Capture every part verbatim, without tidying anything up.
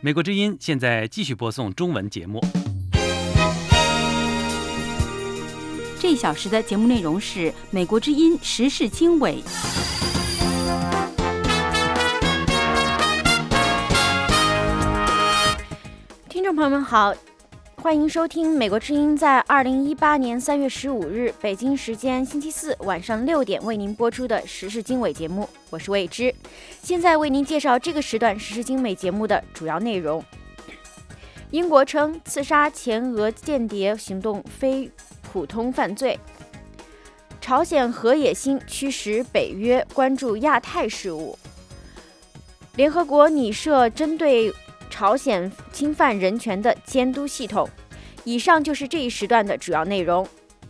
美国之音现在继续播送中文节目。 这一小时的节目内容是美国之音时事经纬。 听众朋友们好，欢迎收听美国之音在二零一八年三月十五日北京时间星期四晚上六点为您播出的时事经纬节目，我是魏之。现在为您介绍这个时段时事经纬节目的主要内容。英国称刺杀前俄间谍行动非普通犯罪。朝鲜核野心驱使北约关注亚太事务。联合国拟设针对朝鲜侵犯人权的监督系统。以上就是这一时段的主要内容。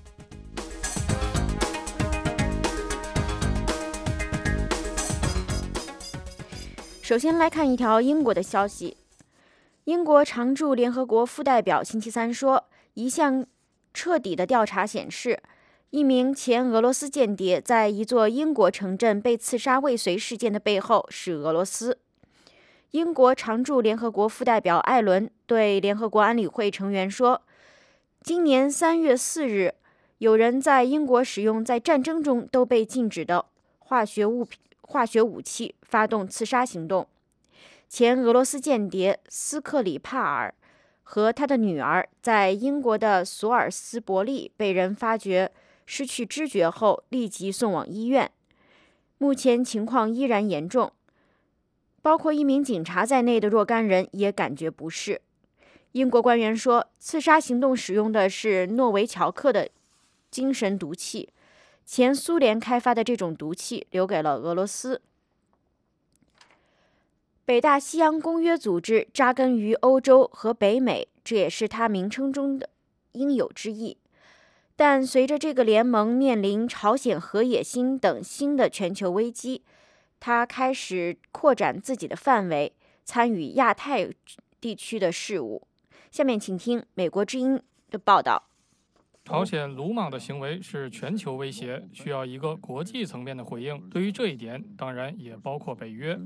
首先来看一条英国的消息。英国常驻联合国副代表星期三说，一项彻底的调查显示，一名前俄罗斯间谍在一座英国城镇被刺杀未遂事件的背后是俄罗斯。英国常驻联合国副代表艾伦对联合国安理会成员说，今年三月四日，有人在英国使用在战争中都被禁止的化学物品、化学武器发动刺杀行动。前俄罗斯间谍斯克里帕尔和他的女儿在英国的索尔斯伯利被人发觉失去知觉后，立即送往医院，目前情况依然严重。包括一名警察在内的若干人也感觉不适。英国官员说，刺杀行动使用的是诺维乔克的精神毒气，前苏联开发的这种毒气留给了俄罗斯。北大西洋公约组织扎根于欧洲和北美，这也是它名称中的应有之义。但随着这个联盟面临朝鲜核野心等新的全球危机，它开始扩展自己的范围，参与亚太地区的事务。下面请听美国之音的报道。 朝鲜鲁莽的行为是全球威胁，需要一个国际层面的回应。对于这一点，当然也包括北约。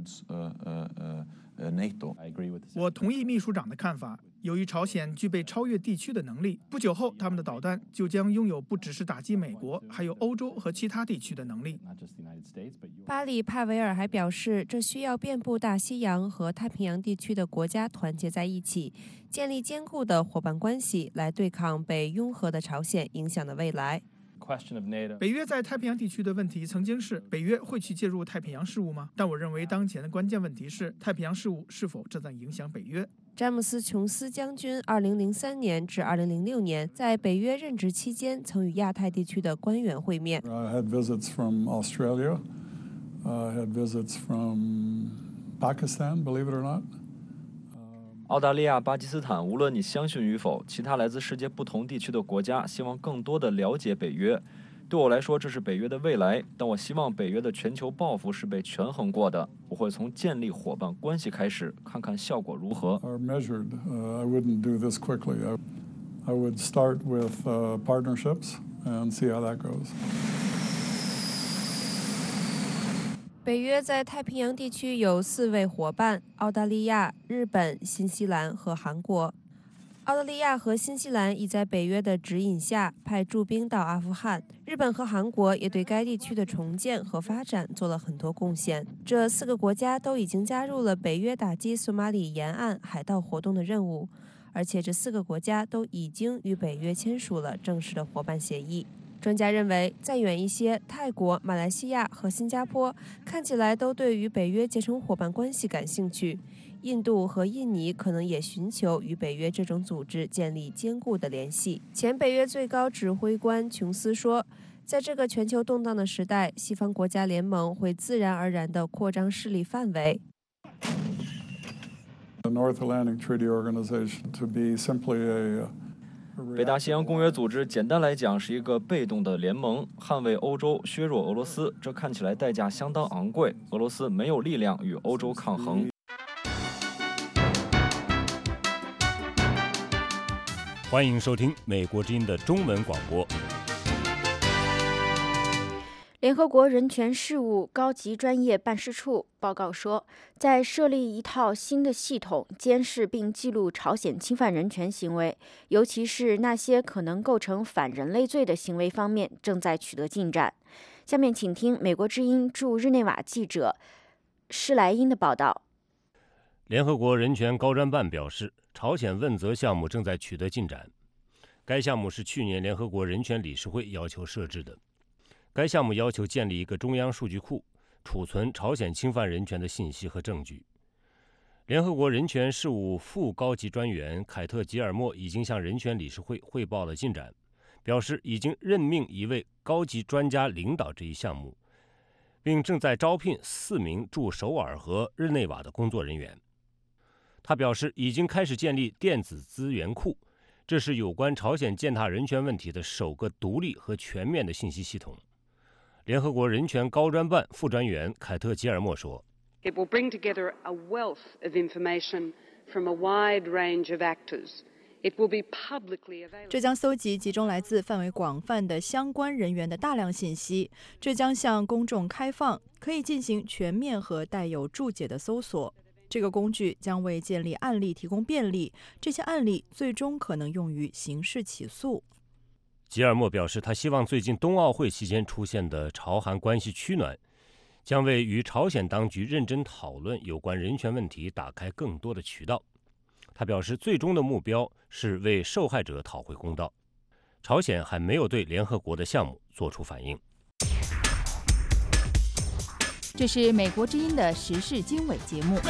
我同意秘书长的看法。由于朝鲜具备超越地区的能力，不久后他们的导弹就将拥有不只是打击美国，还有欧洲和其他地区的能力。 巴里帕维尔还表示，这需要遍布大西洋和太平洋地区的国家团结在一起，建立坚固的伙伴关系，来对抗被拥核的朝鲜影响的未来。 北约在太平洋地区的问题曾经是北约会去介入太平洋事务吗？但我认为当前的关键问题是太平洋事务是否正在影响北约。 詹姆斯·琼斯将军二零零三年至二零零六年在北约任职期间曾与亚太地区的官员会面。 I had visits from Australia, I had visits from Pakistan, believe it or not. 澳大利亚、巴基斯坦，无论你相信与否，其他来自世界不同地区的国家希望更多地了解北约。对我来说，这是北约的未来，但我希望北约的全球抱负是被权衡过的。我会从建立伙伴关系开始，看看效果如何。 Are measured. Uh, I wouldn't do this quickly. I, I would start with uh, partnerships and see how that goes. 北约在太平洋地区有四位伙伴：澳大利亚、日本、新西兰和韩国。澳大利亚和新西兰已在北约的指引下派驻兵到阿富汗，日本和韩国也对该地区的重建和发展做了很多贡献。这四个国家都已经加入了北约打击索马里沿岸海盗活动的任务，而且这四个国家都已经与北约签署了正式的伙伴协议。专家认为，再远一些，泰国、马来西亚和新加坡看起来都对于北约结成伙伴关系感兴趣。印度和印尼可能也寻求与北约这种组织建立坚固的联系。前北约最高指挥官琼斯说，在这个全球动荡的时代，西方国家联盟会自然而然地扩张势力范围。 The North Atlantic Treaty Organization to be simply a 北大西洋公约组织简单来讲是一个被动的联盟，捍卫欧洲，削弱俄罗斯。这看起来代价相当昂贵，俄罗斯没有力量与欧洲抗衡。 欢迎收听美国之音的中文广播。 联合国人权事务高级专业办事处报告说，在设立一套新的系统监视并记录朝鲜侵犯人权行为，尤其是那些可能构成反人类罪的行为方面，正在取得进展。下面请听美国之音驻日内瓦记者施莱因的报道。 联合国人权高专办表示，朝鲜问责项目正在取得进展。该项目是去年联合国人权理事会要求设置的。该项目要求建立一个中央数据库，储存朝鲜侵犯人权的信息和证据。联合国人权事务副高级专员凯特·吉尔默已经向人权理事会汇报了进展，表示已经任命一位高级专家领导这一项目，并正在招聘四名驻首尔和日内瓦的工作人员。他表示，已经开始建立电子资源库，这是有关朝鲜践踏人权问题的首个独立和全面的信息系统。联合国人权高专办副专员凯特·吉尔默说 It will bring together a wealth of information from a wide range of actors. It will be publicly available. 这将搜集集中来自范围广泛的相关人员的大量信息，这将向公众开放，可以进行全面和带有注解的搜索。这个工具将为建立案例提供便利，这些案例最终可能用于刑事起诉。 吉尔默表示，他希望最近冬奥会期间出现的朝韩关系趋暖，将为与朝鲜当局认真讨论有关人权问题打开更多的渠道。他表示，最终的目标是为受害者讨回公道。朝鲜还没有对联合国的项目做出反应。 这是美国之音的时事经纬节目。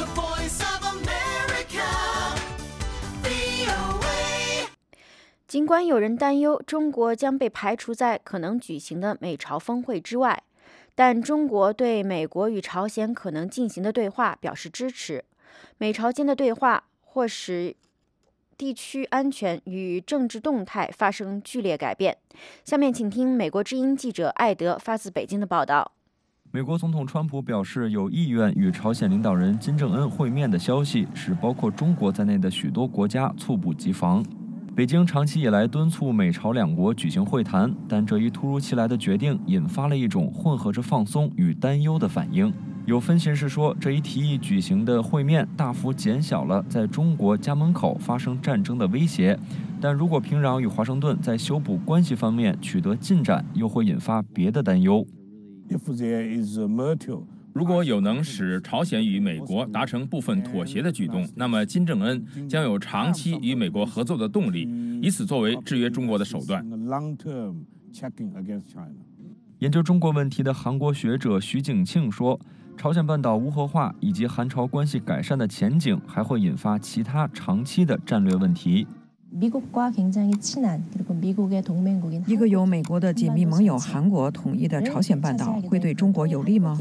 尽管有人担忧中国将被排除在可能举行的美朝峰会之外，但中国对美国与朝鲜可能进行的对话表示支持。美朝间的对话或使地区安全与政治动态发生剧烈改变。下面请听美国之音记者艾德发自北京的报道。 美国总统川普表示有意愿与朝鲜领导人金正恩会面的消息，使包括中国在内的许多国家猝不及防。北京长期以来敦促美朝两国举行会谈，但这一突如其来的决定引发了一种混合着放松与担忧的反应。有分析人士说，这一提议举行的会面大幅减小了在中国家门口发生战争的威胁，但如果平壤与华盛顿在修补关系方面取得进展，又会引发别的担忧。 如果有能使朝鲜与美国达成部分妥协的举动，那么金正恩将有长期与美国合作的动力，以此作为制约中国的手段。 研究中国问题的韩国学者徐景庆说，朝鲜半岛无核化以及韩朝关系改善的前景还会引发其他长期的战略问题。 一个由美国的紧密盟友韩国统一的朝鲜半岛会对中国有利吗？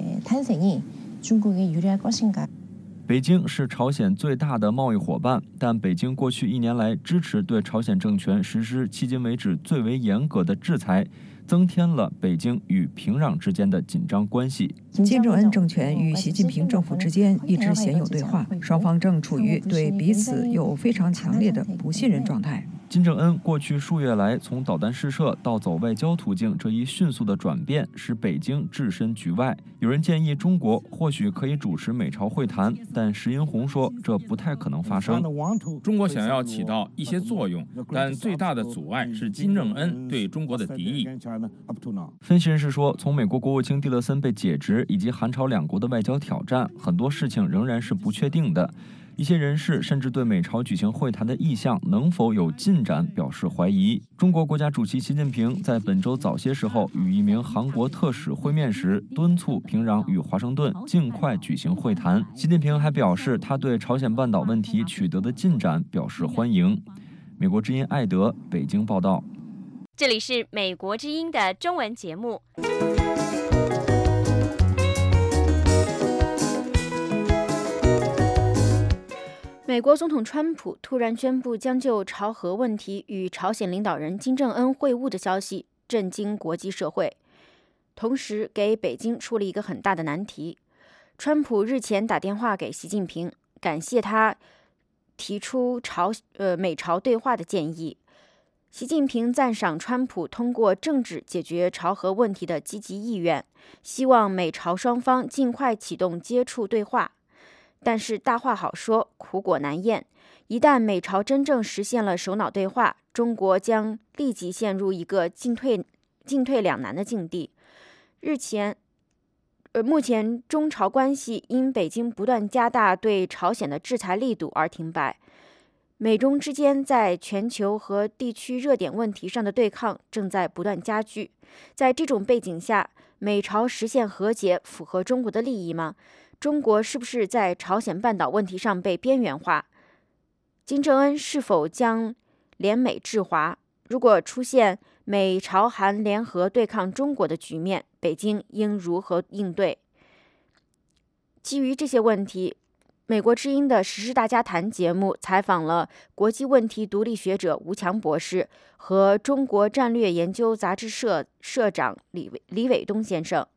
北京是朝鲜最大的贸易伙伴，但北京过去一年来支持对朝鲜政权实施迄今为止最为严格的制裁，增添了北京与平壤之间的紧张关系。 金正恩政权与习近平政府之间一直鲜有对话，双方正处于对彼此有非常强烈的不信任状态。 金正恩过去数月来从导弹试射到走外交途径这一迅速的转变，使北京置身局外。有人建议中国或许可以主持美朝会谈，但石英红说这不太可能发生。 中国想要起到一些作用，但最大的阻碍是金正恩对中国的敌意。 分析人士说，从美国国务卿蒂勒森被解职以及韩朝两国的外交挑战，很多事情仍然是不确定的。一些人士甚至对美朝举行会谈的意向能否有进展表示怀疑。中国国家主席习近平在本周早些时候与一名韩国特使会面时，敦促平壤与华盛顿尽快举行会谈。习近平还表示，他对朝鲜半岛问题取得的进展表示欢迎。美国之音艾德北京报道。 这里是美国之音的中文节目。 美国总统川普突然宣布将就朝核问题与朝鲜领导人金正恩会晤的消息震惊国际社会，同时给北京出了一个很大的难题。川普日前打电话给习近平，感谢他提出朝呃美朝对话的建议， 习近平赞赏川普通过政治解决朝核问题的积极意愿，希望美朝双方尽快启动接触对话。但是大话好说，苦果难咽。一旦美朝真正实现了首脑对话，中国将立即陷入一个进退进退两难的境地。日前，呃，目前中朝关系因北京不断加大对朝鲜的制裁力度而停摆。美中之间在全球和地区热点问题上的对抗正在不断加剧。在这种背景下，美朝实现和解符合中国的利益吗？中国是不是在朝鲜半岛问题上被边缘化？金正恩是否将联美制华？如果出现美朝韩联合对抗中国的局面，北京应如何应对？基于这些问题，美国之音的时事大家谈节目采访了国际问题独立学者吴强博士和中国战略研究杂志社社长李李伟东先生。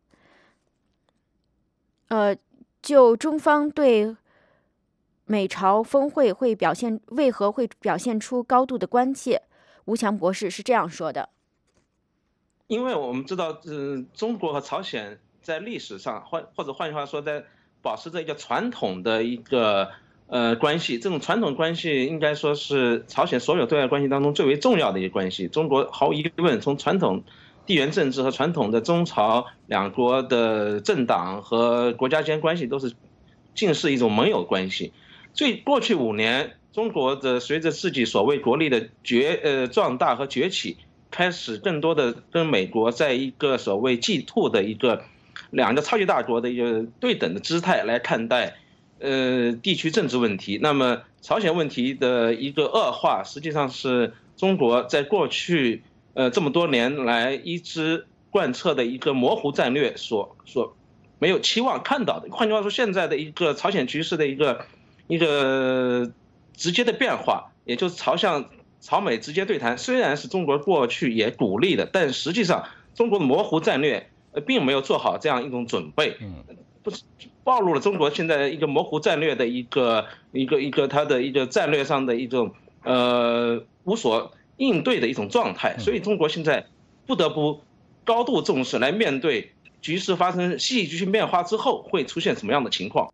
呃，就中方对美朝峰会会表现为何会表现出高度的关切，吴强博士是这样说的： 因为我们知道，呃，中国和朝鲜在历史上，或或者换句话说，在保持着一个传统的一个呃关系，这种传统关系应该说是朝鲜所有对外关系当中最为重要的一个关系。中国毫无疑问，从传统地缘政治和传统的中朝两国的政党和国家间关系都是近似一种盟友关系。最过去五年，中国的随着自己所谓国力的崛呃壮大和崛起，开始更多的跟美国在一个所谓 G 二 的一个两个超级大国的一个对等的姿态来看待，呃，地区政治问题。那么朝鲜问题的一个恶化，实际上是中国在过去呃这么多年来一直贯彻的一个模糊战略所所没有期望看到的。换句话说，现在的一个朝鲜局势的一个一个直接的变化，也就是朝向朝美直接对谈，虽然是中国过去也鼓励的，但实际上中国的模糊战略呃，并没有做好这样一种准备，不是暴露了中国现在一个模糊战略的一个一个一个它的一个战略上的一种呃无所应对的一种状态，所以中国现在不得不高度重视来面对局势发生戏剧性变化之后会出现什么样的情况。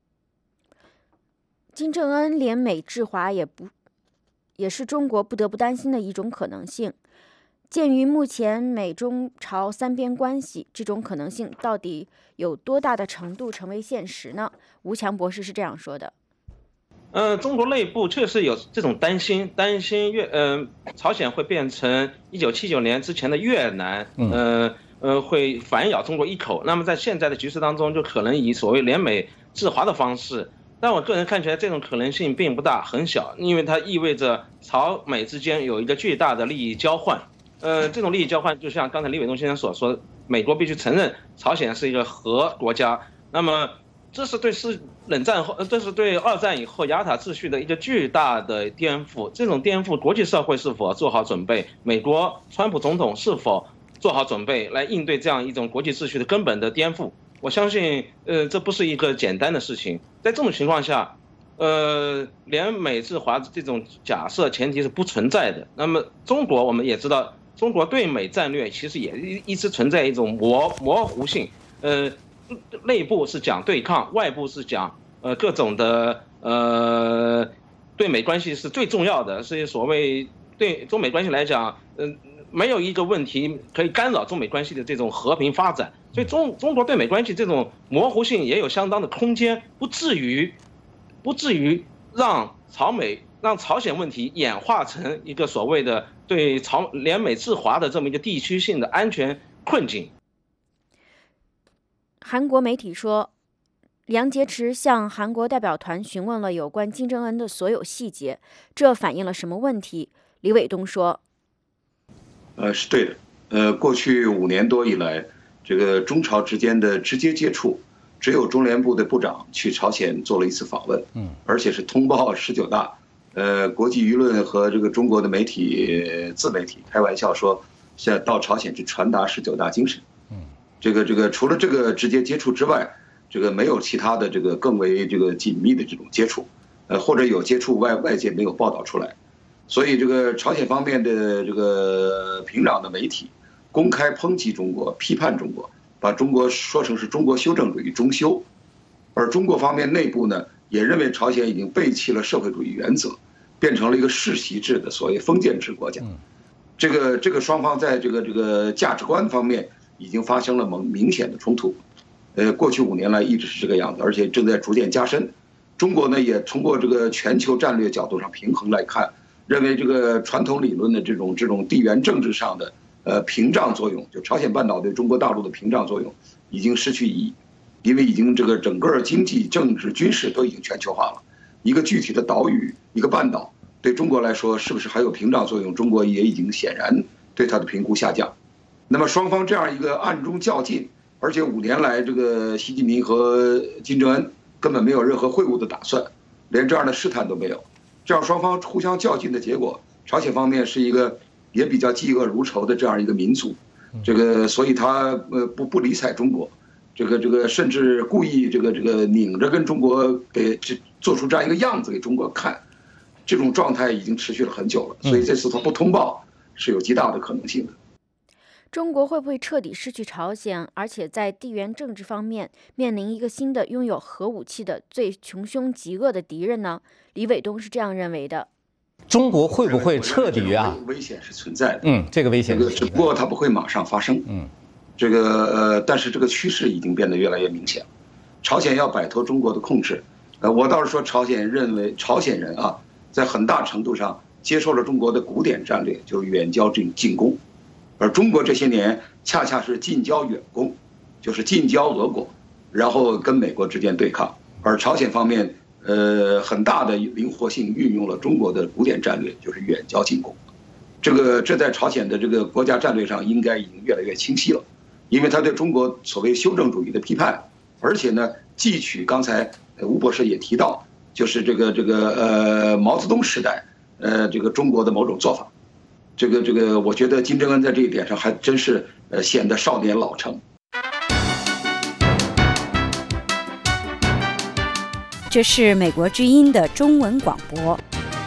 金正恩联美制华也不也是中国不得不担心的一种可能性。鉴于目前美中朝三边关系，这种可能性到底有多大的程度成为现实呢？吴强博士是这样说的： 呃，中国内部确实有这种担心，担心越呃朝鲜会变成一九七九年之前的越南，呃呃会反咬中国一口。那么在现在的局势当中，就可能以所谓联美制华的方式。但我个人看起来，这种可能性并不大，很小，因为它意味着朝美之间有一个巨大的利益交换。呃，这种利益交换就像刚才李伟东先生所说，美国必须承认朝鲜是一个核国家，那么这是对是冷战后，这是对二战以后雅塔秩序的一个巨大的颠覆。这种颠覆，国际社会是否做好准备？美国川普总统是否做好准备来应对这样一种国际秩序的根本的颠覆？我相信，呃，这不是一个简单的事情。在这种情况下，呃，联美制华这种假设前提是不存在的。那么中国我们也知道。中国对美战略其实也一直存在一种模模糊性，呃，内部是讲对抗，外部是讲呃各种的呃对美关系是最重要的，是所谓对中美关系来讲，嗯、呃，没有一个问题可以干扰中美关系的这种和平发展，所以中中国对美关系这种模糊性也有相当的空间，不至于不至于让朝美。让朝鲜问题演化成一个所谓的对朝联美制华的这么一个地区性的安全困境。 韩国媒体说，杨洁篪向韩国代表团询问了有关金正恩的所有细节，这反映了什么问题？李伟东说：“ 呃，是对的。呃，过去五年多以来，这个中朝之间的直接接触，只有中联部的部长去朝鲜做了一次访问，嗯，而且是通报十九大。”呃，国际舆论和这个中国的媒体自媒体开玩笑说，现在到朝鲜去传达十九大精神。嗯，这个这个除了这个直接接触之外，这个没有其他的这个更为这个紧密的这种接触，呃，或者有接触外外界没有报道出来。 所以这个朝鲜方面的这个平壤的媒体公开抨击中国，批判中国，把中国说成是中国修正主义中修，而中国方面内部呢也认为朝鲜已经背弃了社会主义原则，变成了一个世袭制的所谓封建制国家。这个这个双方在这个这个价值观方面已经发生了明明显的冲突，呃，过去五年来一直是这个样子，而且正在逐渐加深。中国呢也通过这个全球战略角度上平衡来看，认为这个传统理论的这种这种地缘政治上的呃屏障作用，就朝鲜半岛对中国大陆的屏障作用已经失去意义，因为已经这个整个经济、政治、军事都已经全球化了。一个具体的岛屿，一个半岛，对中国来说是不是还有屏障作用？中国也已经显然对它的评估下降。那么双方这样一个暗中较劲，而且五年来这个习近平和金正恩根本没有任何会晤的打算，连这样的试探都没有。这样双方互相较劲的结果，朝鲜方面是一个也比较嫉恶如仇的这样一个民族，这个所以他呃不不理睬中国，这个这个甚至故意这个这个拧着跟中国给这做出这样一个样子给中国看，这种状态已经持续了很久了，所以这次他不通报是有极大的可能性的。 中国会不会彻底失去朝鲜，而且在地缘政治方面面临一个新的拥有核武器的最穷凶极恶的敌人呢？李伟东是这样认为的。 中国会不会彻底啊？ 危险是存在的， 嗯，这个危险， 这个只不过它不会马上发生， 嗯， 这个呃，但是这个趋势已经变得越来越明显。朝鲜要摆脱中国的控制，呃，我倒是说朝鲜认为朝鲜人啊，在很大程度上接受了中国的古典战略，就是远交近近攻。而中国这些年恰恰是近交远攻，就是近交俄国，然后跟美国之间对抗。而朝鲜方面，呃，很大的灵活性运用了中国的古典战略，就是远交近攻。这个这在朝鲜的这个国家战略上应该已经越来越清晰了，因为他对中国所谓修正主义的批判，而且呢，汲取刚才吴博士也提到，就是这个这个呃毛泽东时代，呃这个中国的某种做法。这个这个，我觉得金正恩在这一点上还真是呃显得少年老成。 这是美国之音的中文广播。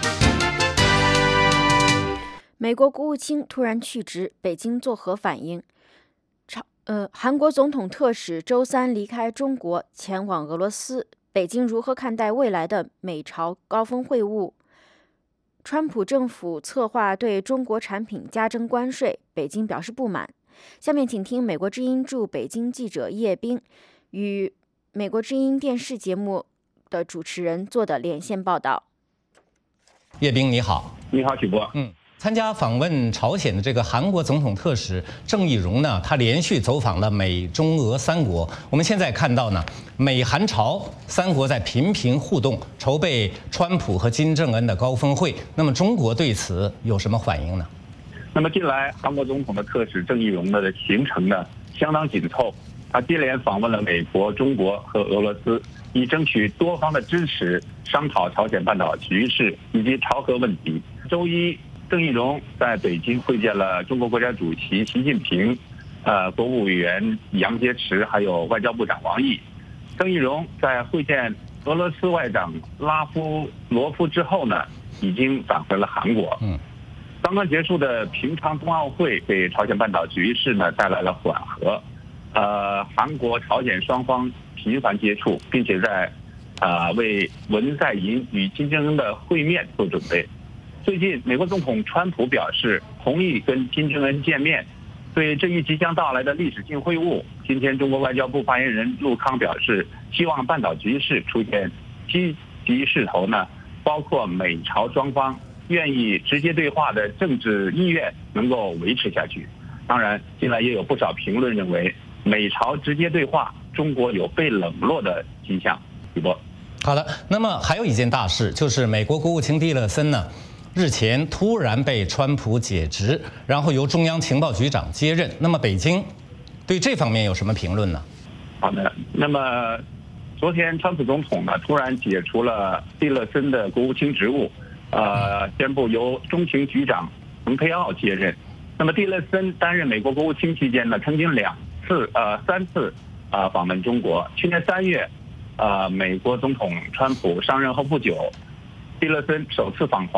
美国国务卿突然去职，北京作何反应？朝呃，韩国总统特使周三离开中国，前往俄罗斯。北京如何看待未来的美朝高峰会晤？川普政府策划对中国产品加征关税，北京表示不满。下面请听美国之音驻北京记者叶冰与美国之音电视节目的主持人做的连线报道。 叶冰你好。 你好，许波。 嗯。参加访问朝鲜的这个韩国总统特使郑义溶呢，他连续走访了美中俄三国。我们现在看到呢，美韩朝三国在频频互动，筹备川普和金正恩的高峰会。那么中国对此有什么反应呢？ 那么近来韩国总统的特使郑义溶的行程呢相当紧凑，他接连访问了美国、中国和俄罗斯，以争取多方的支持，商讨朝鲜半岛局势以及朝核问题。周一，郑义溶在北京会见了中国国家主席习近平、呃，国务委员杨洁篪，还有外交部长王毅。郑义溶在会见俄罗斯外长拉夫罗夫之后呢，已经返回了韩国。 嗯， 刚刚结束的平昌冬奥会给朝鲜半岛局势呢带来了缓和。呃，韩国、朝鲜双方频繁接触，并且在呃为文在寅与金正恩的会面做准备。最近，美国总统川普表示同意跟金正恩见面。对这一即将到来的历史性会晤，今天中国外交部发言人陆康表示，希望半岛局势出现积极势头呢，包括美朝双方愿意直接对话的政治意愿能够维持下去。当然，近来也有不少评论认为，美朝直接对话，中国有被冷落的迹象。主播， 好的，那么还有一件大事，就是美国国务卿蒂勒森呢，日前突然被川普解职，然后由中央情报局长接任。那么北京对这方面有什么评论呢？ 好的，那么昨天川普总统呢突然解除了蒂勒森的国务卿职务，呃，宣布由中情局长蓬佩奥接任。那么蒂勒森担任美国国务卿期间呢，曾经两次呃三次呃访问中国。去年三月，呃，美国总统川普上任后不久，蒂勒森首次访华。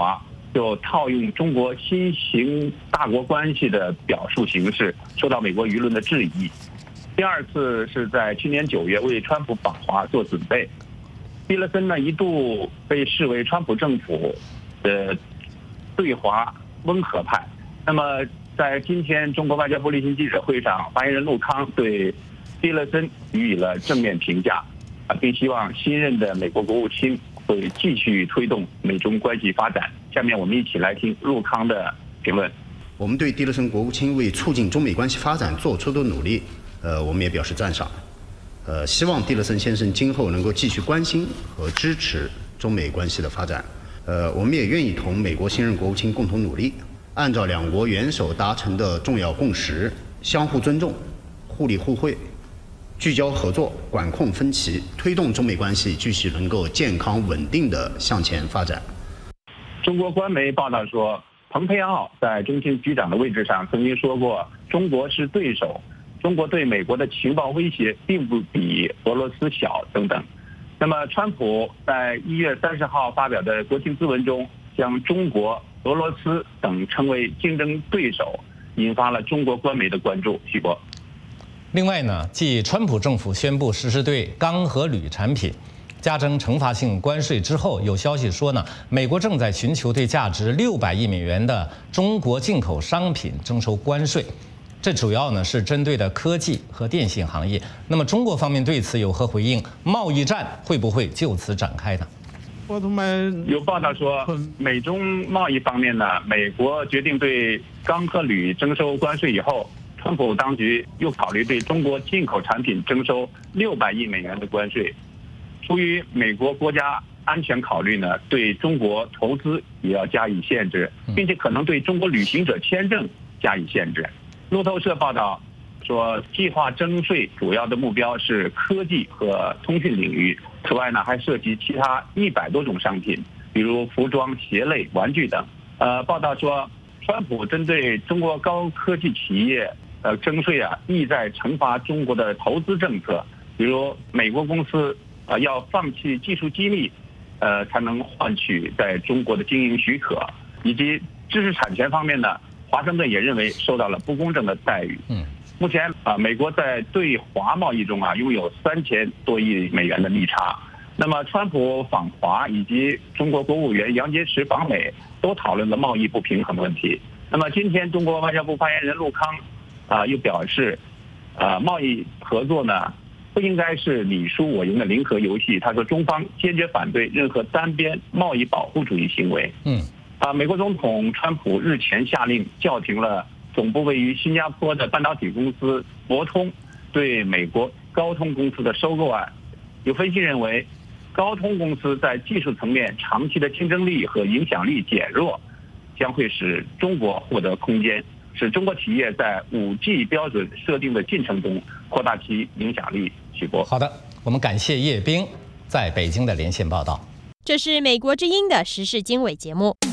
就套用中国新型大国关系的表述形式，受到美国舆论的质疑。第二次是在去年九月为川普访华做准备。蒂勒森呢一度被视为川普政府的对华温和派。那么在今天中国外交部例行记者会上，发言人陆康对蒂勒森予以了正面评价，啊，并希望新任的美国国务卿会继续推动美中关系发展。下面我们一起来听陆康的评论。 我们对蒂勒森国务卿为促进中美关系发展做出的努力，呃，我们也表示赞赏。呃，希望蒂勒森先生今后能够继续关心和支持中美关系的发展。呃，我们也愿意同美国新任国务卿共同努力，按照两国元首达成的重要共识，相互尊重、互利互惠、聚焦合作、管控分歧，推动中美关系继续能够健康稳定地向前发展。 中国官媒报道说，蓬佩奥在中情局长的位置上曾经说过，中国是对手，中国对美国的情报威胁并不比俄罗斯小等等。那么，川普在一月三十号发表的国情咨文中，将中国、俄罗斯等称为竞争对手，引发了中国官媒的关注。徐博。 另外呢，继川普政府宣布实施对钢和铝产品加征惩罚性关税之后，有消息说呢，美国正在寻求对价值六百亿美元的中国进口商品征收关税。这主要呢是针对的科技和电信行业。那么中国方面对此有何回应？贸易战会不会就此展开呢？ 有报道说，美中贸易方面呢，美国决定对钢和铝征收关税以后，川普当局又考虑对中国进口产品征收六百亿美元的关税。出于美国国家安全考虑呢，对中国投资也要加以限制，并且可能对中国旅行者签证加以限制。路透社报道说，计划征税主要的目标是科技和通讯领域，此外呢，还涉及其他一百多种商品，比如服装、鞋类、玩具等。呃，报道说，川普针对中国高科技企业呃征税啊，意在惩罚中国的投资政策，比如美国公司呃要放弃技术机密，呃才能换取在中国的经营许可，以及知识产权方面呢，华盛顿也认为受到了不公正的待遇。嗯，目前啊、呃，美国在对华贸易中啊拥有三千多亿美元的利差。那么，川普访华以及中国国务员杨洁篪访美都讨论了贸易不平衡问题。那么，今天中国外交部发言人陆康啊、呃、又表示，啊、呃，贸易合作呢不应该是你输我赢的零和游戏。他说，中方坚决反对任何单边贸易保护主义行为。嗯。啊，美国总统川普日前下令叫停了总部位于新加坡的半导体公司博通对美国高通公司的收购案。有分析认为，高通公司在技术层面长期的竞争力和影响力减弱，将会使中国获得空间，使中国企业在 五 G 标准设定的进程中扩大其影响力。许博。 好的，我们感谢叶冰在北京的连线报道。 这是美国之音的时事经纬节目。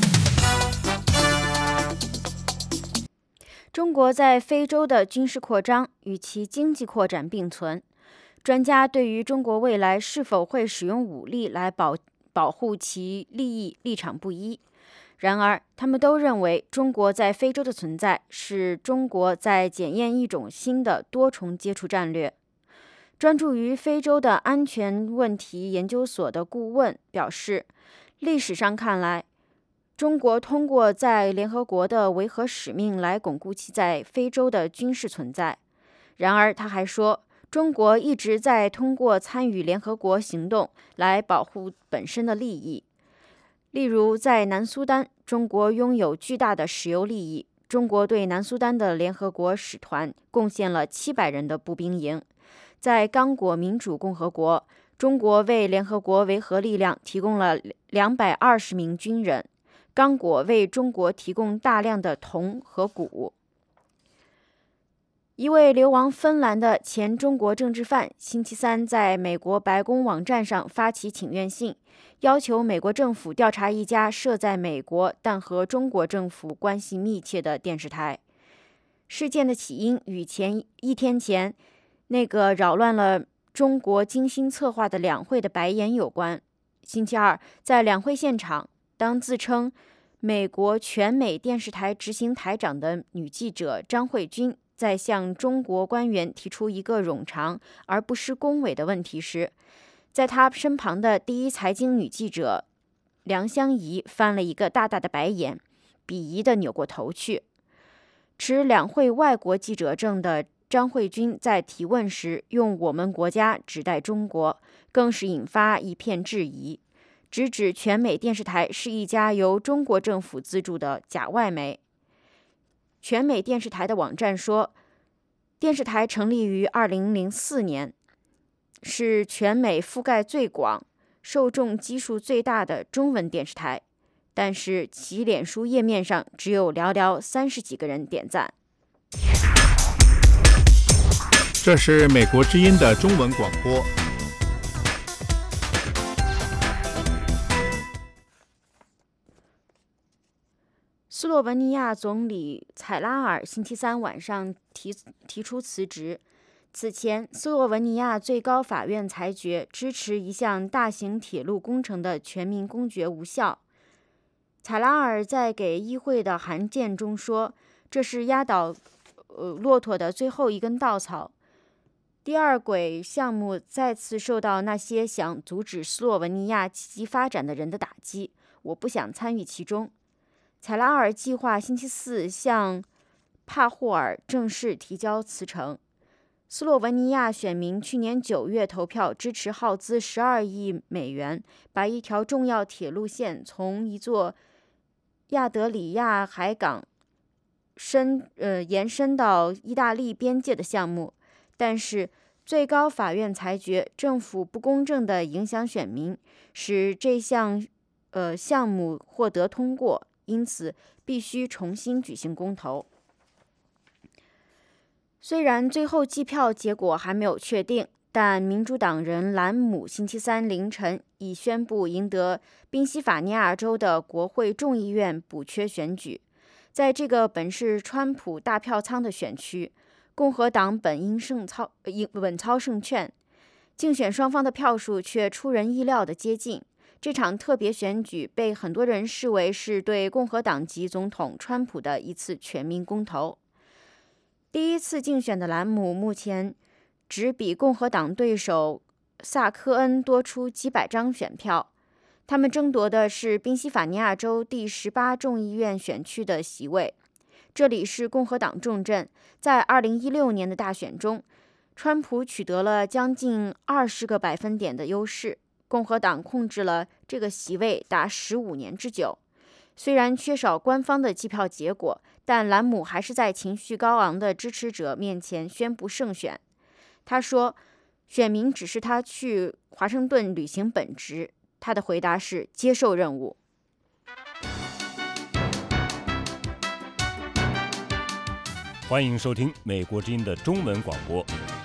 中国在非洲的军事扩张与其经济扩展并存，专家对于中国未来是否会使用武力来保保护其利益立场不一。然而，他们都认为中国在非洲的存在是中国在检验一种新的多重接触战略。专注于非洲的安全问题研究所的顾问表示，历史上看来，中国通过在联合国的维和使命来巩固其在非洲的军事存在。然而，他还说，中国一直在通过参与联合国行动来保护本身的利益。例如，在南苏丹，中国拥有巨大的石油利益，中国对南苏丹的联合国使团贡献了七百人的步兵营。在刚果民主共和国，中国为联合国维和力量提供了两百二十名军人。刚果为中国提供大量的铜和钴。一位流亡芬兰的前中国政治犯，星期三在美国白宫网站上发起请愿信，要求美国政府调查一家设在美国但和中国政府关系密切的电视台。事件的起因与前一天前那个扰乱了中国精心策划的两会的白眼有关。星期二，在两会现场，当自称美国全美电视台执行台长的女记者张慧君在向中国官员提出一个冗长而不失恭维的问题时，在她身旁的第一财经女记者梁香怡翻了一个大大的白眼，鄙夷地扭过头去。持两会外国记者证的张慧君在提问时用我们国家指代中国，更是引发一片质疑，直指全美电视台是一家由中国政府资助的假外媒。全美电视台的网站说，电视台成立于二零零四年，是全美覆盖最广、受众基数最大的中文电视台，但是其脸书页面上只有寥寥三十几个人点赞。 这是美国之音的中文广播。 斯洛文尼亚总理采拉尔星期三晚上 提, 提出辞职。此前，斯洛文尼亚最高法院裁决支持一项大型铁路工程的全民公决无效。采拉尔在给议会的函件中说，这是压倒、呃、骆驼的最后一根稻草。第二轨项目再次受到那些想阻止斯洛文尼亚积极发展的人的打击，我不想参与其中。采拉尔计划星期四向帕霍尔正式提交辞呈。斯洛文尼亚选民去年九月投票支持耗资十二亿美元，把一条重要铁路线从一座亚德里亚海港伸呃延伸到意大利边界的项目，但是最高法院裁决政府不公正地影响选民，使这项呃项目获得通过。因此，必须重新举行公投。虽然最后计票结果还没有确定，但民主党人兰姆星期三凌晨已宣布赢得宾夕法尼亚州的国会众议院补缺选举。在这个本是川普大票仓的选区，共和党本应胜操稳操胜券，竞选双方的票数却出人意料的接近。这场特别选举被很多人视为是对共和党籍总统川普的一次全民公投。第一次竞选的兰姆目前只比共和党对手萨科恩多出几百张选票，他们争夺的是宾夕法尼亚州第十八众议院选区的席位，这里是共和党重镇。在二零一六年的大选中，川普取得了将近二十个百分点的优势。共和党控制了这个席位达十五年之久。虽然缺少官方的计票结果，但兰姆还是在情绪高昂的支持者面前宣布胜选。他说，选民指示他去华盛顿履行本职。他的回答是接受任务。 欢迎收听美国之音的中文广播。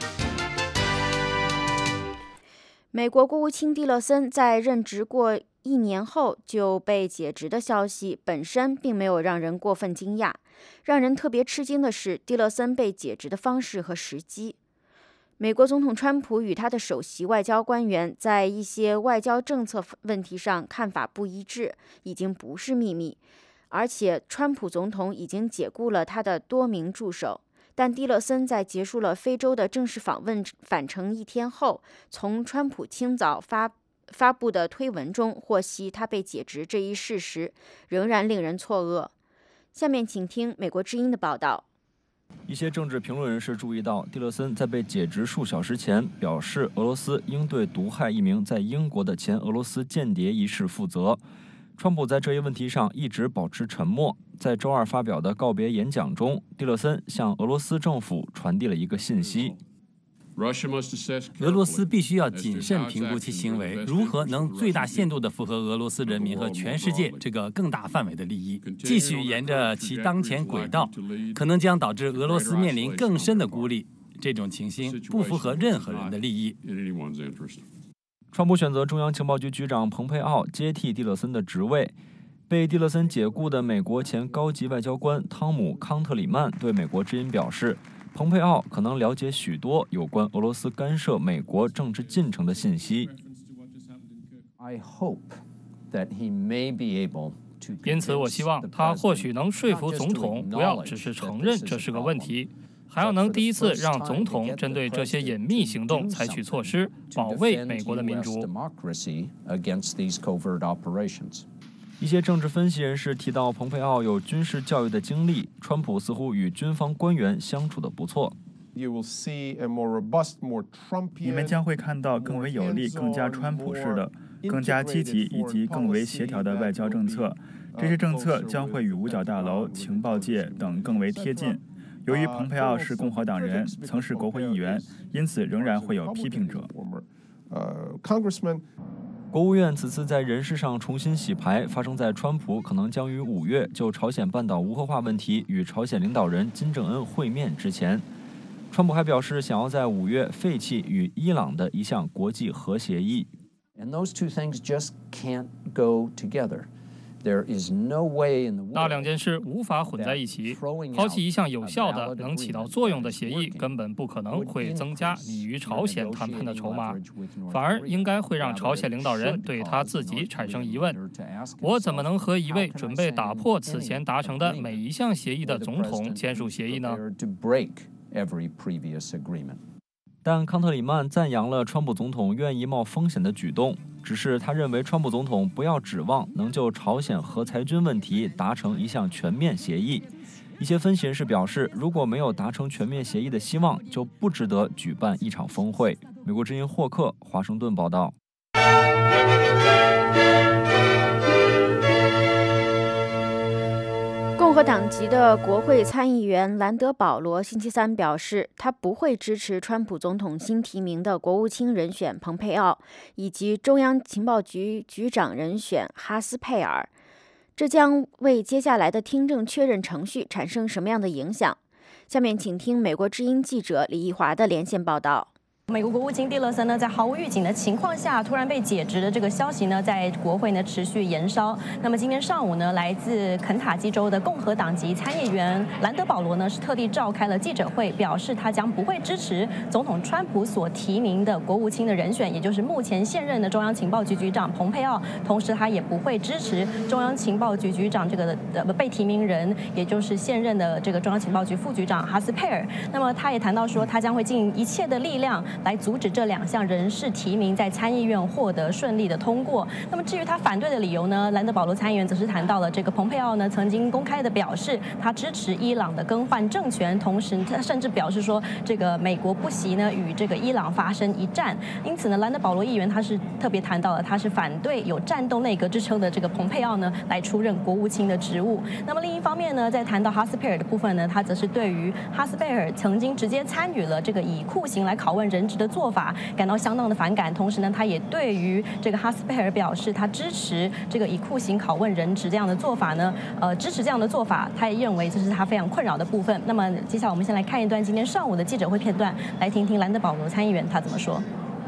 美国国务卿蒂勒森在任职过一年后就被解职的消息本身并没有让人过分惊讶，让人特别吃惊的是蒂勒森被解职的方式和时机。美国总统川普与他的首席外交官员在一些外交政策问题上看法不一致，已经不是秘密，而且川普总统已经解雇了他的多名助手。但蒂勒森在结束了非洲的正式访问返程一天后，从川普清早发发布的推文中获悉他被解职这一事实，仍然令人错愕。下面请听美国之音的报道。 一些政治评论人士注意到，蒂勒森在被解职数小时前表示，俄罗斯应对毒害一名在英国的前俄罗斯间谍一事负责。川普在这一问题上一直保持沉默。在周二发表的告别演讲中，蒂勒森向俄罗斯政府传递了一个信息： 俄罗斯必须要谨慎评估其行为，如何能最大限度地符合俄罗斯人民和全世界这个更大范围的利益。继续沿着其当前轨道，可能将导致俄罗斯面临更深的孤立。这种情形不符合任何人的利益。 川普选择中央情报局局长蓬佩奥接替蒂勒森的职位。被蒂勒森解雇的美国前高级外交官汤姆·康特里曼对美国之音表示，蓬佩奥可能了解许多有关俄罗斯干涉美国政治进程的信息。 I hope that he may be able 因此，我希望他或许能说服总统不要只是承认这是个问题，还要能第一次让总统针对这些隐秘行动采取措施，保卫美国的民主。 一些政治分析人士提到，蓬佩奥有军事教育的经历，川普似乎与军方官员相处得不错。 你们将会看到更为有力、更加川普式的、更加积极以及更为协调的外交政策。这些政策将会与五角大楼、情报界等更为贴近。由于蓬佩奥是共和党人，曾是国会议员，因此仍然会有批评者。 国务院此次在人事上重新洗牌，发生在川普可能将于五月就朝鲜半岛无核化问题与朝鲜领导人金正恩会面之前。川普还表示，想要在五月废弃与伊朗的一项国际核协议。 那两件事无法混在一起。抛弃一项有效的、能起到作用的协议，根本不可能会增加你与朝鲜谈判的筹码，反而应该会让朝鲜领导人对他自己产生疑问：我怎么能和一位准备打破此前达成的每一项协议的总统签署协议呢？ 但康特里曼赞扬了川普总统愿意冒风险的举动，只是他认为川普总统不要指望能就朝鲜核裁军问题达成一项全面协议。一些分析人士表示，如果没有达成全面协议的希望，就不值得举办一场峰会。美国之音霍克，华盛顿报道。 共和党籍的国会参议员兰德·保罗星期三表示，他不会支持川普总统新提名的国务卿人选蓬佩奥以及中央情报局局长人选哈斯佩尔。这将为接下来的听证确认程序产生什么样的影响？下面请听美国之音记者李义华的连线报道。 美国国务卿蒂勒森呢，在毫无预警的情况下突然被解职的这个消息呢，在国会呢持续延烧。那么今天上午呢，来自肯塔基州的共和党籍参议员兰德·保罗呢，是特地召开了记者会，表示他将不会支持总统川普所提名的国务卿的人选，也就是目前现任的中央情报局局长蓬佩奥。同时，他也不会支持中央情报局局长这个呃被提名人，也就是现任的这个中央情报局副局长哈斯佩尔。那么他也谈到说，他将会尽一切的力量来阻止这两项人事提名在参议院获得顺利的通过。那么至于他反对的理由呢，兰德·保罗参议员则是谈到了这个蓬佩奥呢曾经公开的表示他支持伊朗的更换政权，同时他甚至表示说这个美国不惜呢与这个伊朗发生一战。因此呢，兰德·保罗议员他是特别谈到了他是反对有战斗内阁之称的这个蓬佩奥呢来出任国务卿的职务。那么另一方面呢，在谈到哈斯佩尔的部分呢，他则是对于哈斯佩尔曾经直接参与了这个以酷刑来拷问人质的做法感到相当的反感。同时呢，他也对于这个哈斯佩尔表示他支持这个以酷刑拷问人质这样的做法呢，呃，支持这样的做法，他也认为这是他非常困扰的部分。那么接下来我们先来看一段今天上午的记者会片段，来听听兰德·保罗参议员他怎么说。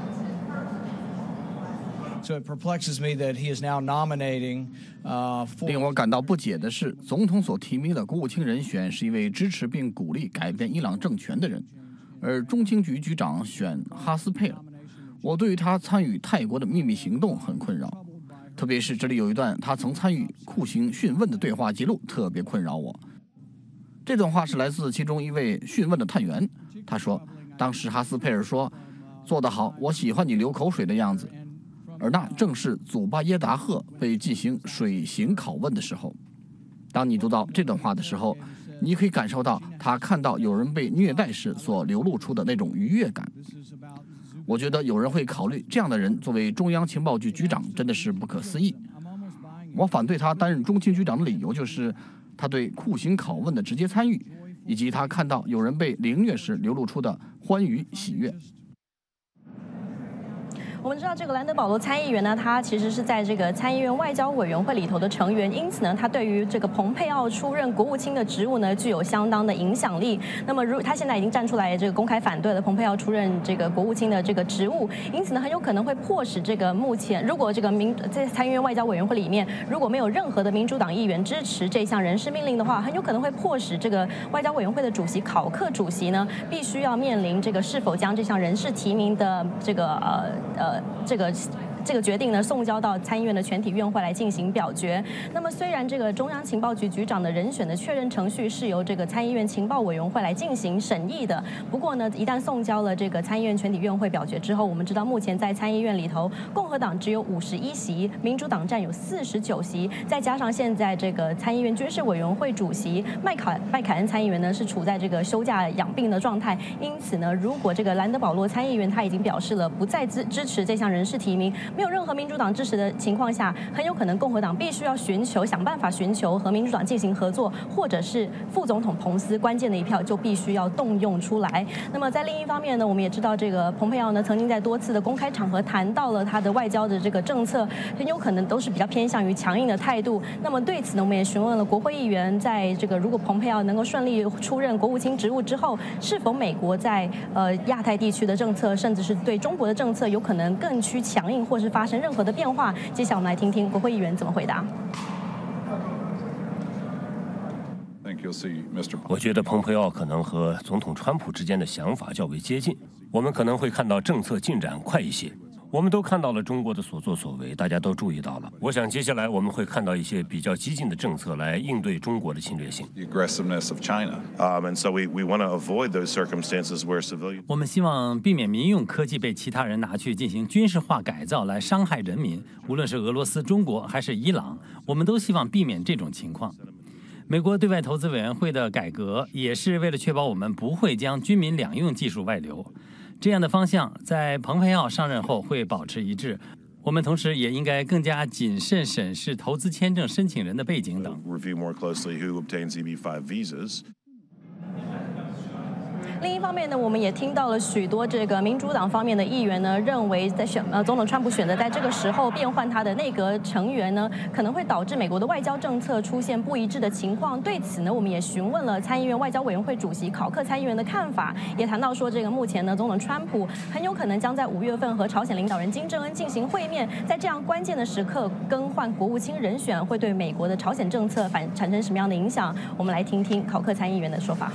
令我感到不解的是，总统所提名的国务卿人选是一位支持并鼓励改变伊朗政权的人，而中情局局长选哈斯佩尔。我对于他参与泰国的秘密行动很困扰，特别是这里有一段他曾参与酷刑讯问的对话记录，特别困扰我。这段话是来自其中一位讯问的探员，他说，当时哈斯佩尔说，做得好，我喜欢你流口水的样子。而那正是祖巴耶达赫被进行水刑拷问的时候。当你读到这段话的时候，你可以感受到他看到有人被虐待时所流露出的那种愉悦感。我觉得有人会考虑这样的人作为中央情报局局长真的是不可思议。我反对他担任中情局长的理由就是他对酷刑拷问的直接参与，以及他看到有人被凌虐时流露出的欢愉喜悦。 我们知道这个兰德·保罗参议员呢，他其实是在这个参议院外交委员会里头的成员，因此呢，他对于这个蓬佩奥出任国务卿的职务呢，具有相当的影响力。那么，如他现在已经站出来这个公开反对了蓬佩奥出任这个国务卿的这个职务，因此呢，很有可能会迫使这个目前如果这个民在参议院外交委员会里面如果没有任何的民主党议员支持这项人事命令的话，很有可能会迫使这个外交委员会的主席考克主席呢，必须要面临这个是否将这项人事提名的这个呃呃。这个这个决定呢送交到参议院的全体院会来进行表决。那么虽然这个中央情报局局长的人选的确认程序是由这个参议院情报委员会来进行审议的，不过呢，一旦送交了这个参议院全体院会表决之后，我们知道目前在参议院里头，共和党只有五十一席，民主党占有四十九席，再加上现在这个参议院军事委员会主席麦凯麦凯恩参议员呢是处在这个休假养病的状态，因此呢，如果这个兰德保罗参议员他已经表示了不再支支持这项人事提名，没有任何民主党支持的情况下，很有可能共和党必须要寻求想办法寻求和民主党进行合作，或者是副总统彭斯关键的一票就必须要动用出来。那么在另一方面呢，我们也知道这个蓬佩奥呢曾经在多次的公开场合谈到了他的外交的这个政策，很有可能都是比较偏向于强硬的态度。那么对此呢，我们也询问了国会议员，在这个如果蓬佩奥能够顺利出任国务卿职务之后，是否美国在呃亚太地区的政策，甚至是对中国的政策有可能更趋强硬，或是发生任何的变化？接下来我们来听听国会议员怎么回答。 我觉得蓬佩奥可能和总统川普之间的想法较为接近，我们可能会看到政策进展快一些。我们都看到了中国的所作所为，大家都注意到了。我想接下来我们会看到一些比较激进的政策来应对中国的侵略性。 我们希望避免民用科技被其他人拿去进行军事化改造，来伤害人民。无论是俄罗斯、中国还是伊朗，我们都希望避免这种情况。美国对外投资委员会的改革也是为了确保我们不会将军民两用技术外流。这样的方向在蓬佩奥上任后会保持一致。我们同时也应该更加谨慎审视投资签证申请人的背景等。 另一方面呢，我们也听到了许多这个民主党方面的议员呢，认为在选呃总统川普选择在这个时候变换他的内阁成员呢，可能会导致美国的外交政策出现不一致的情况。对此呢，我们也询问了参议院外交委员会主席考克参议员的看法，也谈到说，这个目前呢，总统川普很有可能将在五月份和朝鲜领导人金正恩进行会面，在这样关键的时刻更换国务卿人选，会对美国的朝鲜政策反产生什么样的影响？我们来听听考克参议员的说法。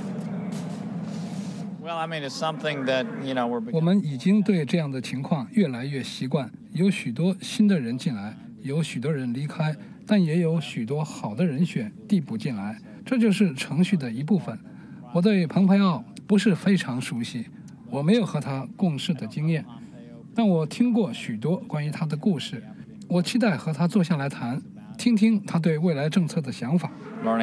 我们已经对这样的情况越来越习惯，有许多新的人进来，有许多人离开，但也有许多好的人选递补进来，这就是程序的一部分。我对蓬佩奥不是非常熟悉，我没有和他共事的经验，但我听过许多关于他的故事。我期待和他坐下来谈，听听他对未来政策的想法。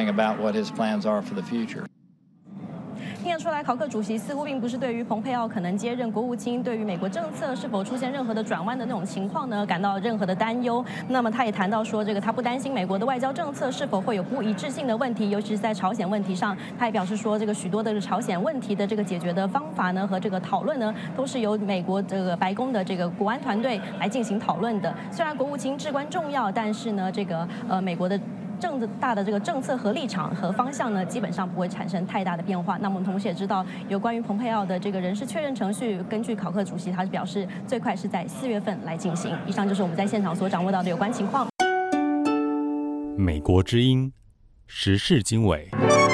听得出来，考克主席似乎并不是对于蓬佩奥可能接任国务卿，对于美国政策是否出现任何的转弯的那种情况呢，感到任何的担忧。那么他也谈到说，这个他不担心美国的外交政策是否会有不一致性的问题，尤其是在朝鲜问题上。他也表示说，这个许多的朝鲜问题的这个解决的方法呢，和这个讨论呢，都是由美国这个白宫的这个国安团队来进行讨论的。虽然国务卿至关重要，但是呢，这个呃美国的政治大的这个政策和立场和方向呢，基本上不会产生太大的变化。那么我们同时也知道，有关于蓬佩奥的这个人事确认程序，根据考克主席他表示，最快是在四月份来进行。以上就是我们在现场所掌握到的有关情况。 美国之音时事经纬。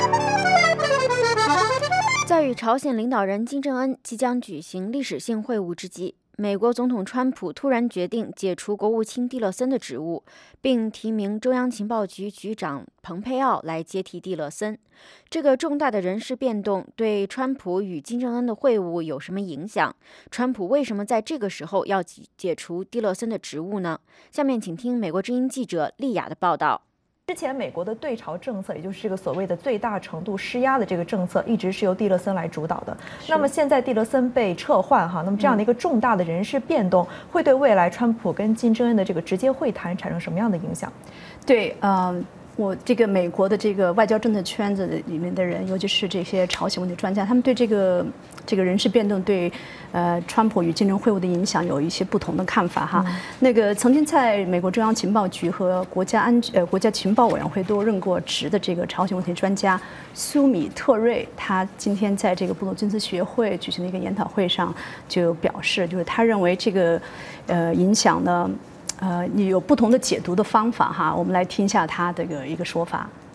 在与朝鲜领导人金正恩即将举行历史性会晤之际，美国总统川普突然决定解除国务卿蒂勒森的职务，并提名中央情报局局长蓬佩奥来接替蒂勒森。这个重大的人事变动对川普与金正恩的会晤有什么影响？川普为什么在这个时候要解除蒂勒森的职务呢？下面请听美国之音记者丽雅的报道。 之前美国的对朝政策，也就是这个所谓的最大程度施压的这个政策，一直是由蒂勒森来主导的。那么现在蒂勒森被撤换哈，那么这样的一个重大的人事变动，会对未来川普跟金正恩的这个直接会谈产生什么样的影响？ 对，嗯、呃。我这个美国的这个外交政策圈子里面的人，尤其是这些朝鲜问题专家，他们对这个这个人事变动对呃川普与金正恩会晤的影响有一些不同的看法哈。嗯、那个曾经在美国中央情报局和国家安呃国家情报委员会都任过职的这个朝鲜问题专家苏米特瑞，他今天在这个布鲁金斯学会举行的一个研讨会上就表示，就是他认为这个呃影响呢。呃，你有不同的解读的方法哈，我们来听一下他这个一个说法。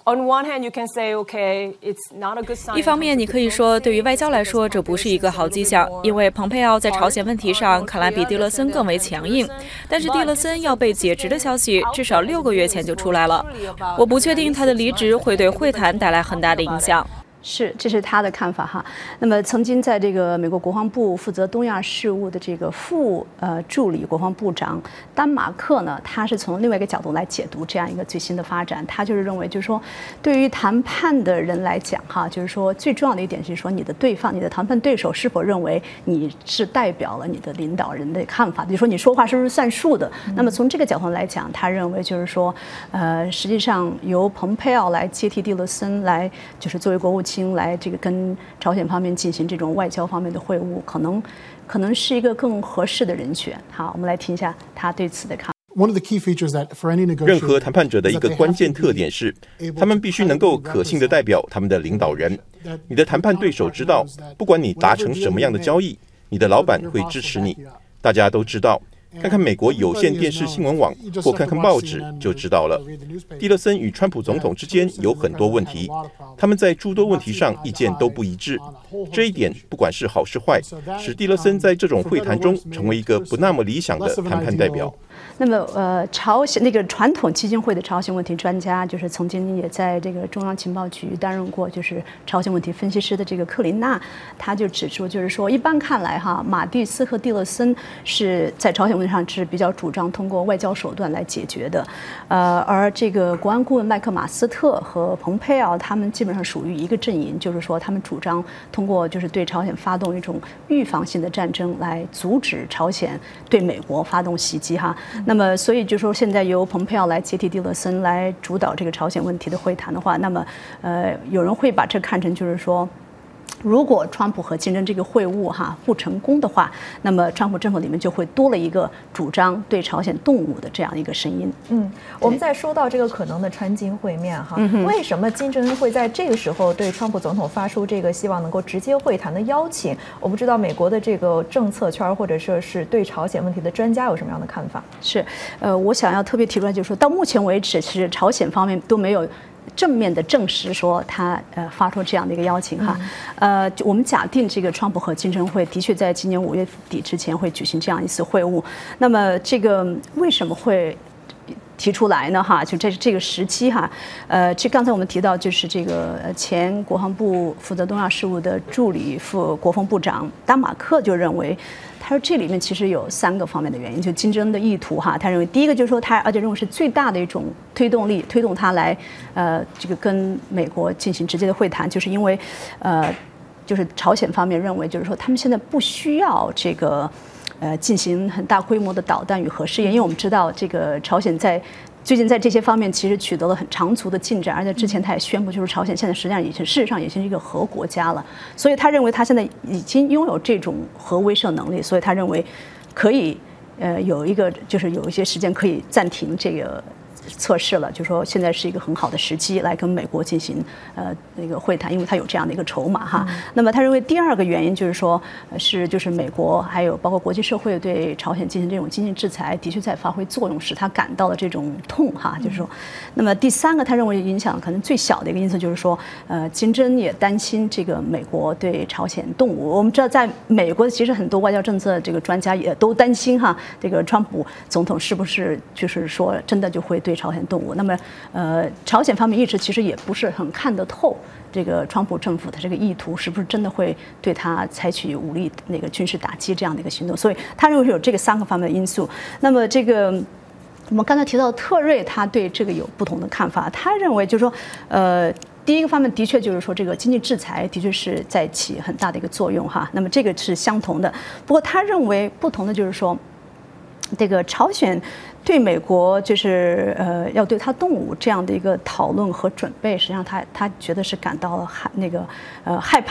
一方面，你可以说，对于外交来说，这不是一个好迹象，因为蓬佩奥在朝鲜问题上看来比蒂勒森更为强硬。但是蒂勒森要被解职的消息，至少六个月前就出来了。我不确定他的离职会对会谈带来很大的影响。 是，这是他的看法哈。那么，曾经在这个美国国防部负责东亚事务的这个副呃助理国防部长丹马克呢，他是从另外一个角度来解读这样一个最新的发展。他就是认为，就是说，对于谈判的人来讲哈，就是说最重要的一点是说，你的对方、你的谈判对手是否认为你是代表了你的领导人的看法，就是说你说话是不是算数的。嗯、那么从这个角度来讲，他认为就是说，呃，实际上由蓬佩奥来接替蒂勒森来，就是作为国务卿。来这个跟朝鲜方面进行这种外交方面的会晤，可能可能是一个更合适的人选。好，我们来听一下他对此的看法。 任何谈判者的一个关键特点是，他们必须能够可信地代表他们的领导人。你的谈判对手知道，不管你达成什么样的交易，你的老板会支持你。大家都知道。看看美国有线电视新闻网或看看报纸就知道了。蒂勒森与川普总统之间有很多问题，他们在诸多问题上意见都不一致。这一点不管是好是坏，使蒂勒森在这种会谈中成为一个不那么理想的谈判代表。 那么，呃，朝鲜那个传统基金会的朝鲜问题专家，就是曾经也在这个中央情报局担任过，就是朝鲜问题分析师的这个克林纳，他就指出，就是说，一般看来哈，马蒂斯和蒂勒森是在朝鲜问题上是比较主张通过外交手段来解决的，呃，而这个国安顾问麦克马斯特和蓬佩奥他们基本上属于一个阵营，就是说他们主张通过就是对朝鲜发动一种预防性的战争来阻止朝鲜对美国发动袭击哈。那么，所以就说现在由蓬佩奥来接替蒂勒森来主导这个朝鲜问题的会谈的话，那么，呃，有人会把这看成就是说，如果川普和金正这个会晤哈不成功的话，那么川普政府里面就会多了一个主张对朝鲜动武的这样一个声音。 嗯，我们在说到这个可能的川金会面哈，嗯、为什么金正恩会在这个时候对川普总统发出这个希望能够直接会谈的邀请？我不知道美国的这个政策圈或者说是对朝鲜问题的专家有什么样的看法？ 是，呃，我想要特别提出来，就是说到目前为止，其实朝鲜方面都没有正面的证实说他呃发出这样的一个邀请哈，嗯、呃，我们假定这个川普和金正会的确在今年五月底之前会举行这样一次会晤，那么这个为什么会提出来呢？哈，就这这个时期哈，呃，这刚才我们提到就是这个前国防部负责东亚事务的助理副国防部长丹马克就认为。他说这里面其实有三个方面的原因，就金正恩的意图哈。他认为第一个就是说他，而且认为是最大的一种推动力，推动他来呃这个跟美国进行直接的会谈，就是因为呃就是朝鲜方面认为就是说他们现在不需要这个呃进行很大规模的导弹与核试验，因为我们知道这个朝鲜在。最近在这些方面其实取得了很长足的进展，而且之前他也宣布，就是朝鲜现在实际上已经事实上已经是一个核国家了，所以他认为他现在已经拥有这种核威慑能力，所以他认为可以呃有一个就是有一些时间可以暂停这个测试了，就说现在是一个很好的时机来跟美国进行呃那个会谈，因为他有这样的一个筹码哈。嗯、那么他认为第二个原因就是说，是就是美国还有包括国际社会对朝鲜进行这种经济制裁，的确在发挥作用，使他感到了这种痛哈。就是说，那么第三个他认为影响可能最小的一个因素就是说，呃，金正恩也担心这个美国对朝鲜动武。我们知道，在美国其实很多外交政策这个专家也都担心哈，这个川普总统是不是就是说真的就会对朝鲜动武？那么，呃，朝鲜方面一直其实也不是很看得透这个川普政府的这个意图是不是真的会对他采取武力那个军事打击这样的一个行动，所以他认为是有这个三个方面的因素。那么这个我们刚才提到特瑞，他对这个有不同的看法，他认为就是说，呃。第一个方面的确就是说，这个经济制裁的确是在起很大的一个作用哈。那么这个是相同的，不过他认为不同的就是说，这个朝鲜对美国就是呃要对他动武这样的一个讨论和准备，实际上他他觉得是感到了害那个呃害怕。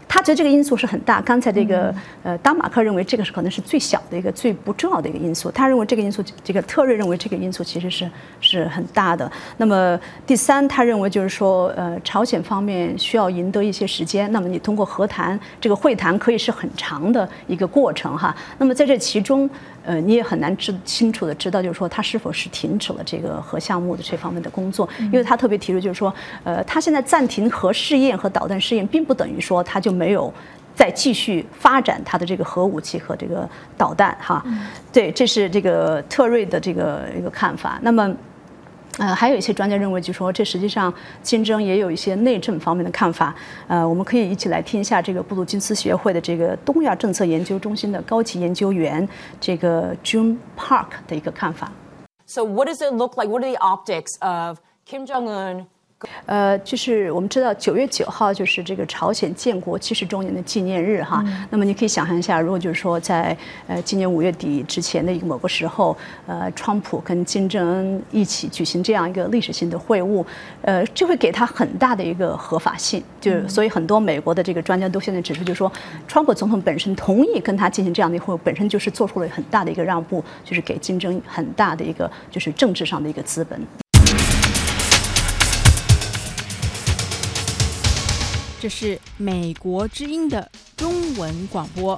他觉得这个因素是很大。刚才这个呃，当马克认为这个是可能是最小的一个、最不重要的一个因素。他认为这个因素，这个特瑞认为这个因素其实是是很大的。那么第三，他认为就是说，呃，朝鲜方面需要赢得一些时间。那么你通过和谈，这个会谈可以是很长的一个过程哈。那么在这其中，呃，你也很难知清楚的知道，就是说他是否是停止了这个核项目的这方面的工作，因为他特别提出就是说，呃，他现在暂停核试验和导弹试验，并不等于说他就没有再继续发展他的这个核武器和这个导弹哈。对，这是这个特瑞的这个一个看法。那么。呃，还有一些专家认为，就说这实际上金正也有一些内政方面的看法。呃，我们可以一起来听一下这个布鲁金斯学会的这个东亚政策研究中心的高级研究员这个 June Park 的一个看法。 So what does it look like? What are the optics of Kim Jong-un? 呃，就是我们知道九月九号就是这个朝鲜建国七十周年的纪念日哈。嗯、那么你可以想象一下，如果就是说在呃今年五月底之前的一个某个时候，呃，川普跟金正恩一起举行这样一个历史性的会晤，呃，这会给他很大的一个合法性。就是所以很多美国的这个专家都现在指出，就是说川普总统本身同意跟他进行这样的会晤，本身就是做出了很大的一个让步，就是给金正恩很大的一个就是政治上的一个资本。 这是美国之音的中文广播。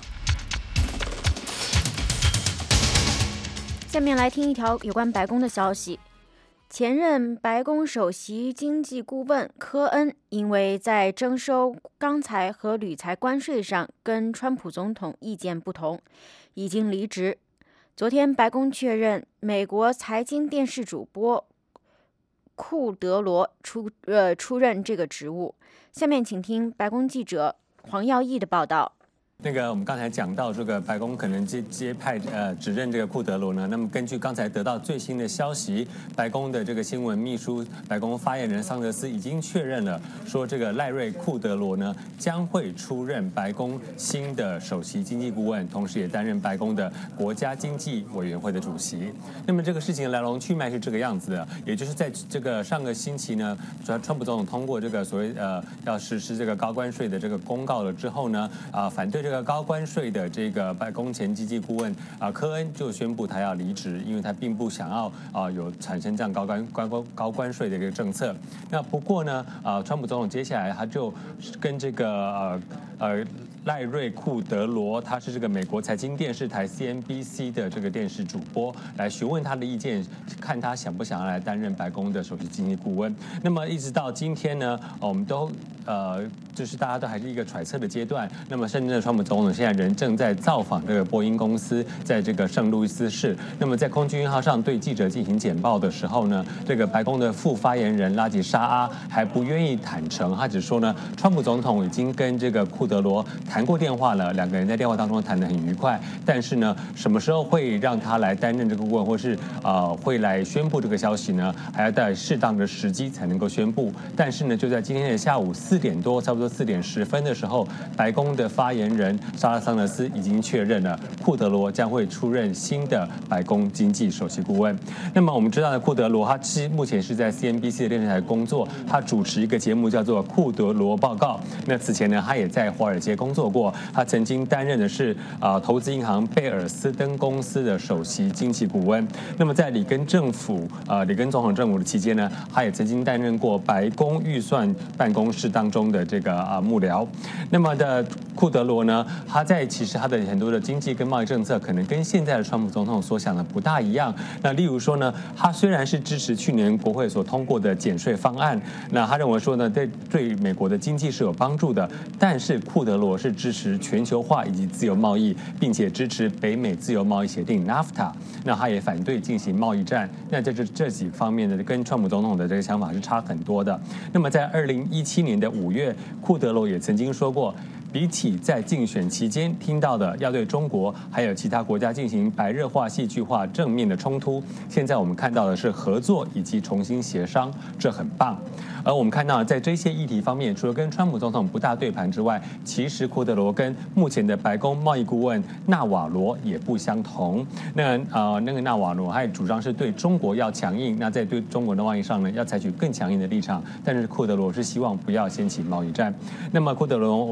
下面来听一条有关白宫的消息。前任白宫首席经济顾问科恩因为在征收钢材和铝材关税上跟川普总统意见不同，已经离职。昨天白宫确认，美国财经电视主播库德罗出呃出任这个职务。下面请听白宫记者黄耀义的报道。 那个我们刚才讲到这个白宫可能接接派呃指认这个库德罗呢，那么根据刚才得到最新的消息，白宫的这个新闻秘书、白宫发言人桑德斯已经确认了，说这个赖瑞库德罗呢将会出任白宫新的首席经济顾问，同时也担任白宫的国家经济委员会的主席。那么这个事情的来龙去脉是这个样子的，也就是在这个上个星期呢，川川普总统通过这个所谓呃要实施这个高关税的这个公告了之后呢，啊、呃、反对这个。这个高关税的这个白宫前经济顾问啊科恩就宣布他要离职，因为他并不想要啊有产生这样高关高高高关税的一个政策。那不过呢，啊川普总统接下来他就跟这个呃呃赖瑞库德罗，他是这个美国财经电视台 C N B C 的这个电视主播，来询问他的意见，看他想不想要来担任白宫的首席经济顾问。那么一直到今天呢，我们都呃就是大家都还是一个揣测的阶段。那么甚至川普总统现在人正在造访这个波音公司，在这个圣路易斯市。那么在空军一号上对记者进行简报的时候呢，这个白宫的副发言人拉吉沙阿还不愿意坦诚，他只说呢，川普总统已经跟这个库德罗谈过电话了，两个人在电话当中谈得很愉快，但是呢，什么时候会让他来担任这个顾问，或是呃会来宣布这个消息呢？还要在适当的时机才能够宣布。但是呢，就在今天的下午四点多，差不多四点十分的时候，白宫的发言人莎拉桑德斯已经确认了，库德罗将会出任新的白宫经济首席顾问。那么我们知道的库德罗，他是目前是在 C N B C 的电视台工作，他主持一个节目叫做《库德罗报告》。那此前呢，他也在华尔街工作过，他曾经担任的是啊、呃、投资银行贝尔斯登公司的首席经济顾问。那么在里根政府啊、呃、里根总统政府的期间呢，他也曾经担任过白宫预算办公室当中的这个啊、呃、幕僚。那么的库德罗呢，他在其实他的很多的经济跟贸易政策可能跟现在的川普总统所想的不大一样。那例如说呢，他虽然是支持去年国会所通过的减税方案，那他认为说呢，对对美国的经济是有帮助的，但是库德罗是支持全球化以及自由贸易，并且支持北美自由贸易协定 NAFTA。那他也反对进行贸易战。那这这这几方面呢，跟川普总统的这个想法是差很多的。那么在二零一七年的五月，库德罗也曾经说过，比起在竞选期间听到的要对中国还有其他国家进行白热化、戏剧化、正面的冲突，现在我们看到的是合作以及重新协商，这很棒。而我们看到在这些议题方面，除了跟川普总统不大对盘之外，其实库德罗跟目前的白宫贸易顾问纳瓦罗也不相同。那呃，那个纳瓦罗他也主张是对中国要强硬，那在对中国的贸易上呢，要采取更强硬的立场。但是库德罗是希望不要掀起贸易战。那么库德罗，我们知道他的背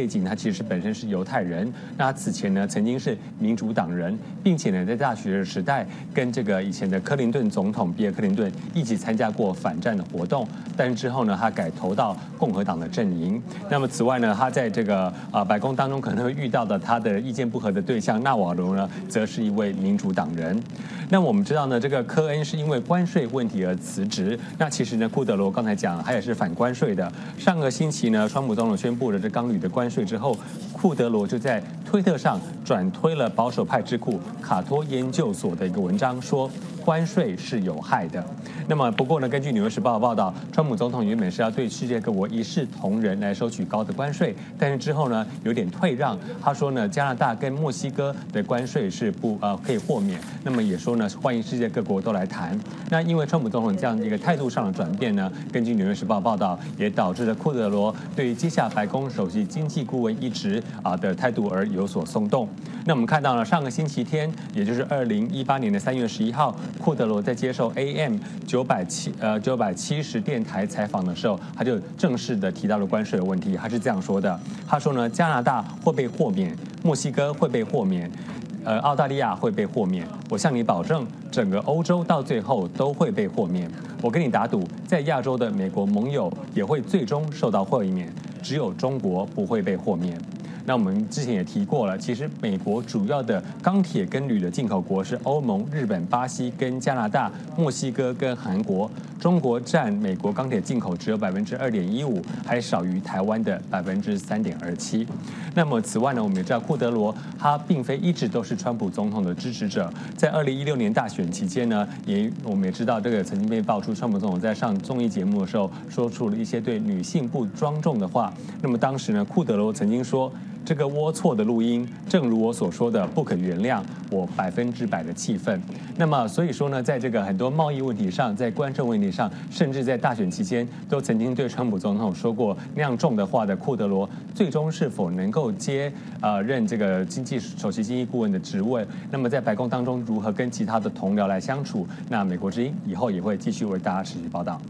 背景，他其实本身是犹太人。那他此前呢，曾经是民主党人，并且呢，在大学的时代跟这个以前的克林顿总统比尔·克林顿一起参加过反战的活动。但是之后呢，他改投到共和党的阵营。那么此外呢，他在这个啊白宫当中可能会遇到的他的意见不合的对象纳瓦罗呢，则是一位民主党人。那我们知道呢，这个科恩是因为关税问题而辞职。那其实呢，库德罗刚才讲，他也是反关税的。上个星期呢，川普总统宣布了这钢铝的关税之后，库德罗就在推特上转推了保守派智库卡托研究所的一个文章，说关税是有害的。那么不过呢，根据《纽约时报》的报道，川普总统原本是要对世界各国一视同仁来收取高的关税，但是之后呢有点退让。他说呢，加拿大跟墨西哥的关税是不呃可以豁免，那么也说呢欢迎世界各国都来谈。那因为川普总统这样的一个态度上的转变呢，根据《纽约时报》报道，也导致了库德罗对于接下白宫首席经济顾问一职啊的态度而有所松动。那我们看到了上个星期天，也就是二零一八年的三月十一号，库德罗在接受 A M 九百七呃九百七十电台采访的时候，他就正式的提到了关税的问题。他是这样说的，他说呢，加拿大会被豁免，墨西哥会被豁免，呃，澳大利亚会被豁免。我向你保证，整个欧洲到最后都会被豁免。我跟你打赌，在亚洲的美国盟友也会最终受到豁免，只有中国不会被豁免。那我们之前也提过了，其实美国主要的钢铁跟铝的进口国是欧盟、日本、巴西跟加拿大、墨西哥跟韩国。中国占美国钢铁进口只有百分之二点一五，还少于台湾的百分之三点二七。那么此外呢，我们也知道库德罗他并非一直都是川普总统的支持者，在二零一六年大选期间呢，也我们也知道这个曾经被爆出川普总统在上综艺节目的时候说出了一些对女性不庄重的话。那么当时呢，库德罗曾经说，这个龌龊的录音，正如我所说的，不可原谅，我百分之百的气愤。那么，所以说呢，在这个很多贸易问题上，在关税问题上，甚至在大选期间，都曾经对川普总统说过那样重的话的库德罗，最终是否能够接呃任这个经济首席经济顾问的职位？那么在白宫当中，如何跟其他的同僚来相处？那美国之音以后也会继续为大家持续报道。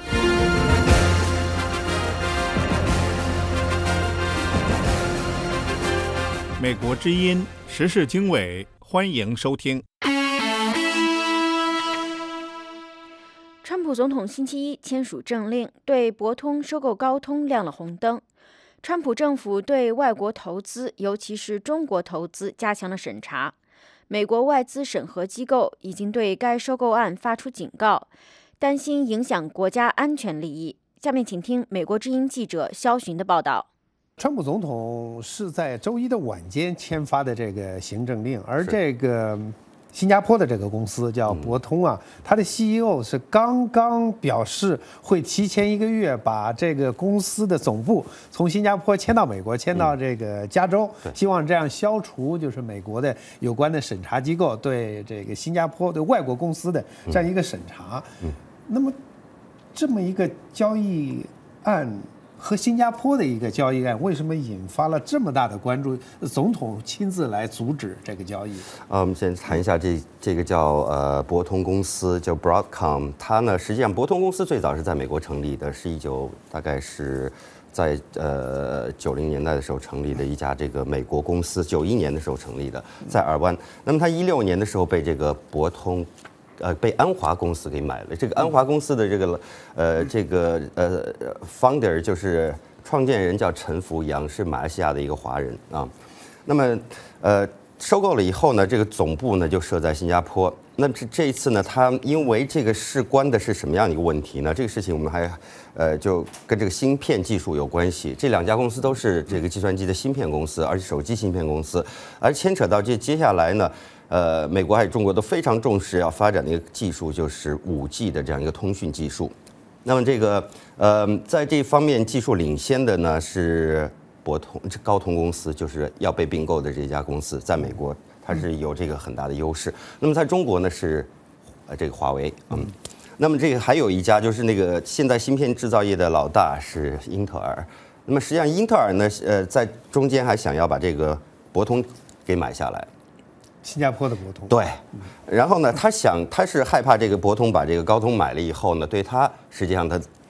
美国之音时事经纬，欢迎收听。 川普总统星期一签署政令，对博通收购高通亮了红灯。川普政府对外国投资，尤其是中国投资加强了审查。美国外资审核机构已经对该收购案发出警告，担心影响国家安全利益。下面请听美国之音记者肖寻的报道。 川普总统是在周一的晚间签发的这个行政令，而这个新加坡的这个公司叫博通啊，它的 C E O 是刚刚表示会提前一个月把这个公司的总部从新加坡迁到美国，迁到这个加州，希望这样消除就是美国的有关的审查机构对这个新加坡对外国公司的这样一个审查。那么这么一个交易案和新加坡的一个交易案，为什么引发了这么大的关注？总统亲自来阻止这个交易。 呃，我们先谈一下这这个叫呃博通公司，叫 Broadcom。它呢，实际上博通公司最早是在美国成立的，是一九大概是在呃九零年代的时候成立的一家这个美国公司，九一年的时候成立的，在尔湾。那么它一六年的时候被这个博通。呃，被安华公司给买了。这个安华公司的这个呃，这个呃 founder 就是创建人叫陈福阳，是马来西亚的一个华人啊。那么呃，收购了以后呢，这个总部呢就设在新加坡。那这这一次呢，它因为这个事关的是什么样的一个问题呢？这个事情我们还呃就跟这个芯片技术有关系。这两家公司都是这个计算机的芯片公司，而且手机芯片公司，而牵扯到这接下来呢。呃，美国还有中国都非常重视要发展的一个技术，就是五 G 的这样一个通讯技术。那么这个呃，在这方面技术领先的呢是博通，高通公司，就是要被并购的这家公司，在美国它是有这个很大的优势。那么在中国呢是呃这个华为，嗯，那么这个还有一家就是那个现在芯片制造业的老大是英特尔。那么实际上英特尔呢，呃，在中间还想要把这个博通给买下来。 新加坡的博通对，然后呢，他想他是害怕这个博通把这个高通买了以后呢，对他实际上他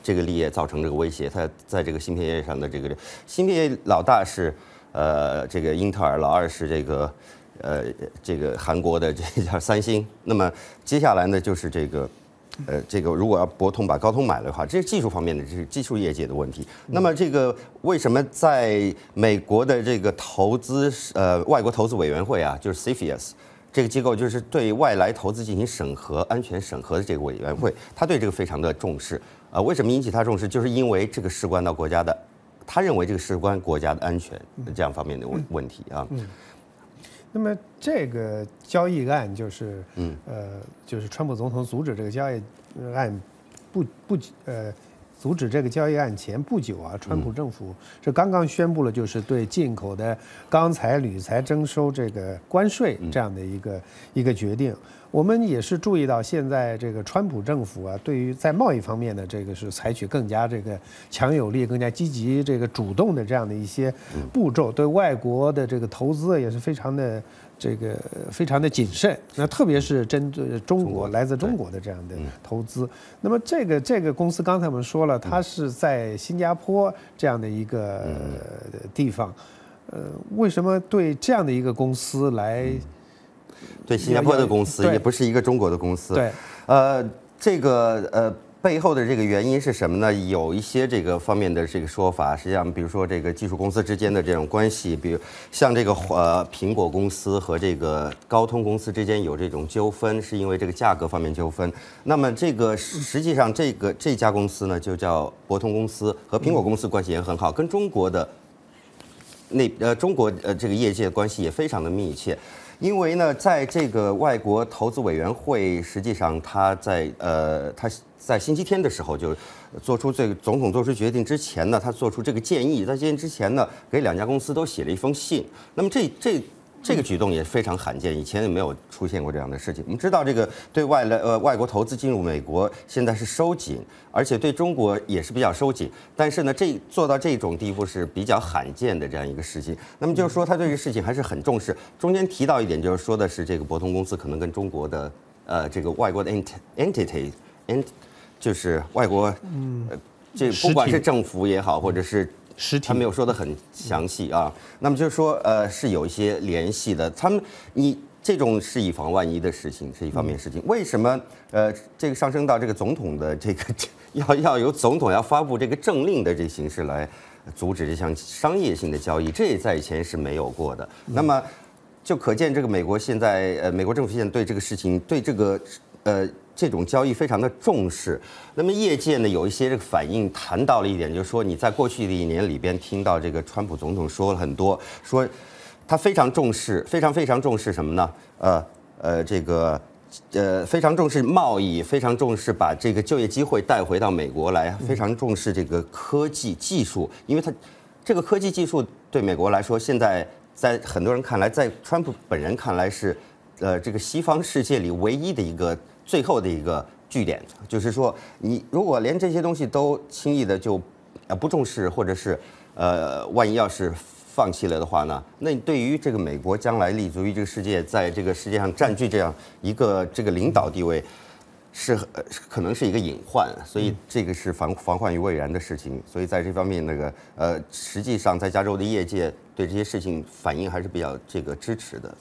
这个立业造成这个威胁。它在这个芯片业上的这个芯片业老大是呃这个英特尔，老二是这个呃这个韩国的这叫三星。那么接下来呢就是这个。呃，这个如果要博通把高通买了的话，这是技术方面的，这是技术业界的问题。那么这个为什么在美国的这个投资呃外国投资委员会啊，就是 C F I U S 这个机构，就是对外来投资进行审核、安全审核的这个委员会，他对这个非常的重视。啊、呃，为什么引起他重视？就是因为这个事关到国家的，他认为这个事关国家的安全这样方面的问问题啊。 嗯。那么这个交易案就是，嗯，呃，就是川普总统阻止这个交易案不不呃阻止这个交易案前不久啊，川普政府是刚刚宣布了，就是对进口的钢材、铝材征收这个关税这样的一个、嗯、一个决定。我们也是注意到，现在这个川普政府啊，对于在贸易方面的这个是采取更加这个强有力、更加积极、这个主动的这样的一些步骤，对外国的这个投资也是非常的这个非常的谨慎。那特别是针对中国来自中国的这样的投资。那么这个这个公司刚才我们说了，它是在新加坡这样的一个地方，呃，为什么对这样的一个公司来？ 对新加坡的公司，也不是一个中国的公司。 对， 呃，这个呃背后的这个原因是什么呢？有一些这个方面的这个说法，实际上，比如说这个技术公司之间的这种关系，比如像这个呃苹果公司和这个高通公司之间有这种纠纷，是因为这个价格方面纠纷。那么这个实际上这个这家公司呢，就叫博通公司，和苹果公司关系也很好，跟中国的那呃中国呃这个业界关系也非常的密切。因为呢，在这个外国投资委员会，实际上他在呃，他在星期天的时候就做出这个总统做出决定之前呢，他做出这个建议，在建议之前呢，给两家公司都写了一封信。那么这这这个举动也非常罕见，以前也没有出现过这样的事情。我们知道，这个对外来呃外国投资进入美国现在是收紧，而且对中国也是比较收紧。但是呢，这做到这种地步是比较罕见的这样一个事情。那么就是说，他对这个事情还是很重视。中间提到一点，就是说的是这个博通公司可能跟中国的呃这个外国的 entity ent 就是外国嗯这不管是政府也好，或者是实体， 他没有说得很详细啊。那么就是说，呃，是有一些联系的。他们，你这种是以防万一的事情，是一方面事情。为什么？呃，这个上升到这个总统的这个要要由总统要发布这个政令的这形式来阻止这项商业性的交易，这在以前是没有过的。那么就可见这个美国现在，呃，美国政府现在对这个事情，对这个，呃。这种交易非常的重视，那么业界呢有一些这个反应谈到了一点，就是说你在过去的一年里边听到这个川普总统说了很多，说他非常重视，非常非常重视什么呢？呃呃，这个呃非常重视贸易，非常重视把这个就业机会带回到美国来，非常重视这个科技技术，因为他这个科技技术对美国来说，现在在很多人看来，在川普本人看来是呃这个西方世界里唯一的一个。最后的一个据点，就是说，你如果连这些东西都轻易的就呃不重视，或者是呃万一要是放弃了的话呢，那对于这个美国将来立足于这个世界，在这个世界上占据这样一个这个领导地位，是呃可能是一个隐患，所以这个是防防患于未然的事情。所以在这方面，那个呃，实际上在加州的业界对这些事情反应还是比较这个支持的。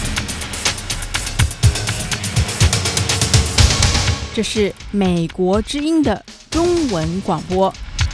这是美国之音的中文广播。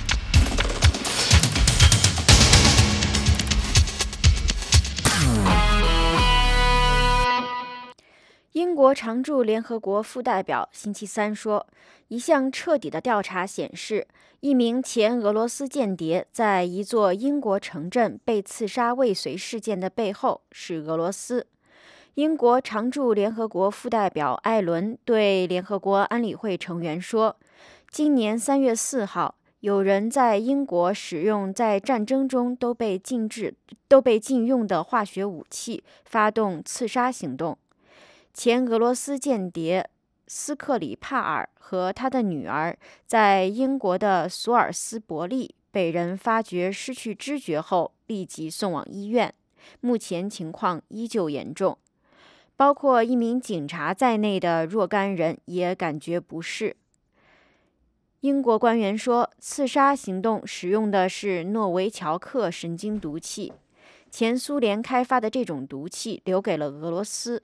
英国常驻联合国副代表星期三说，一项彻底的调查显示，一名前俄罗斯间谍在一座英国城镇被刺杀未遂事件的背后是俄罗斯。英国常驻联合国副代表艾伦对联合国安理会成员说，今年三月四号，有人在英国使用在战争中都被禁止、都被禁用的化学武器，发动刺杀行动。前俄罗斯间谍斯克里帕尔和他的女儿在英国的索尔斯伯利被人发觉失去知觉后，立即送往医院，目前情况依旧严重。包括一名警察在内的若干人也感觉不适。 英国官员说，刺杀行动使用的是诺维乔克神经毒气，前苏联开发的这种毒气留给了俄罗斯。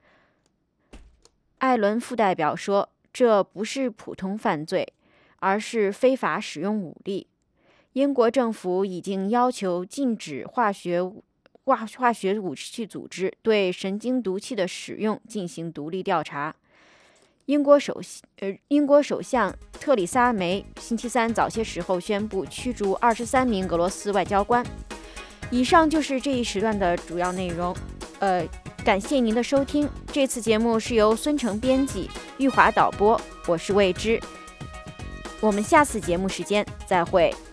艾伦副代表说，这不是普通犯罪，而是非法使用武力。英国政府已经要求禁止化学化化学武器组织对神经毒气的使用进行独立调查。英国首呃，英国首相特里萨梅星期三早些时候宣布驱逐二十三名俄罗斯外交官。以上就是这一时段的主要内容。呃，感谢您的收听。这次节目是由孙成编辑，玉华导播，我是魏之。我们下次节目时间再会。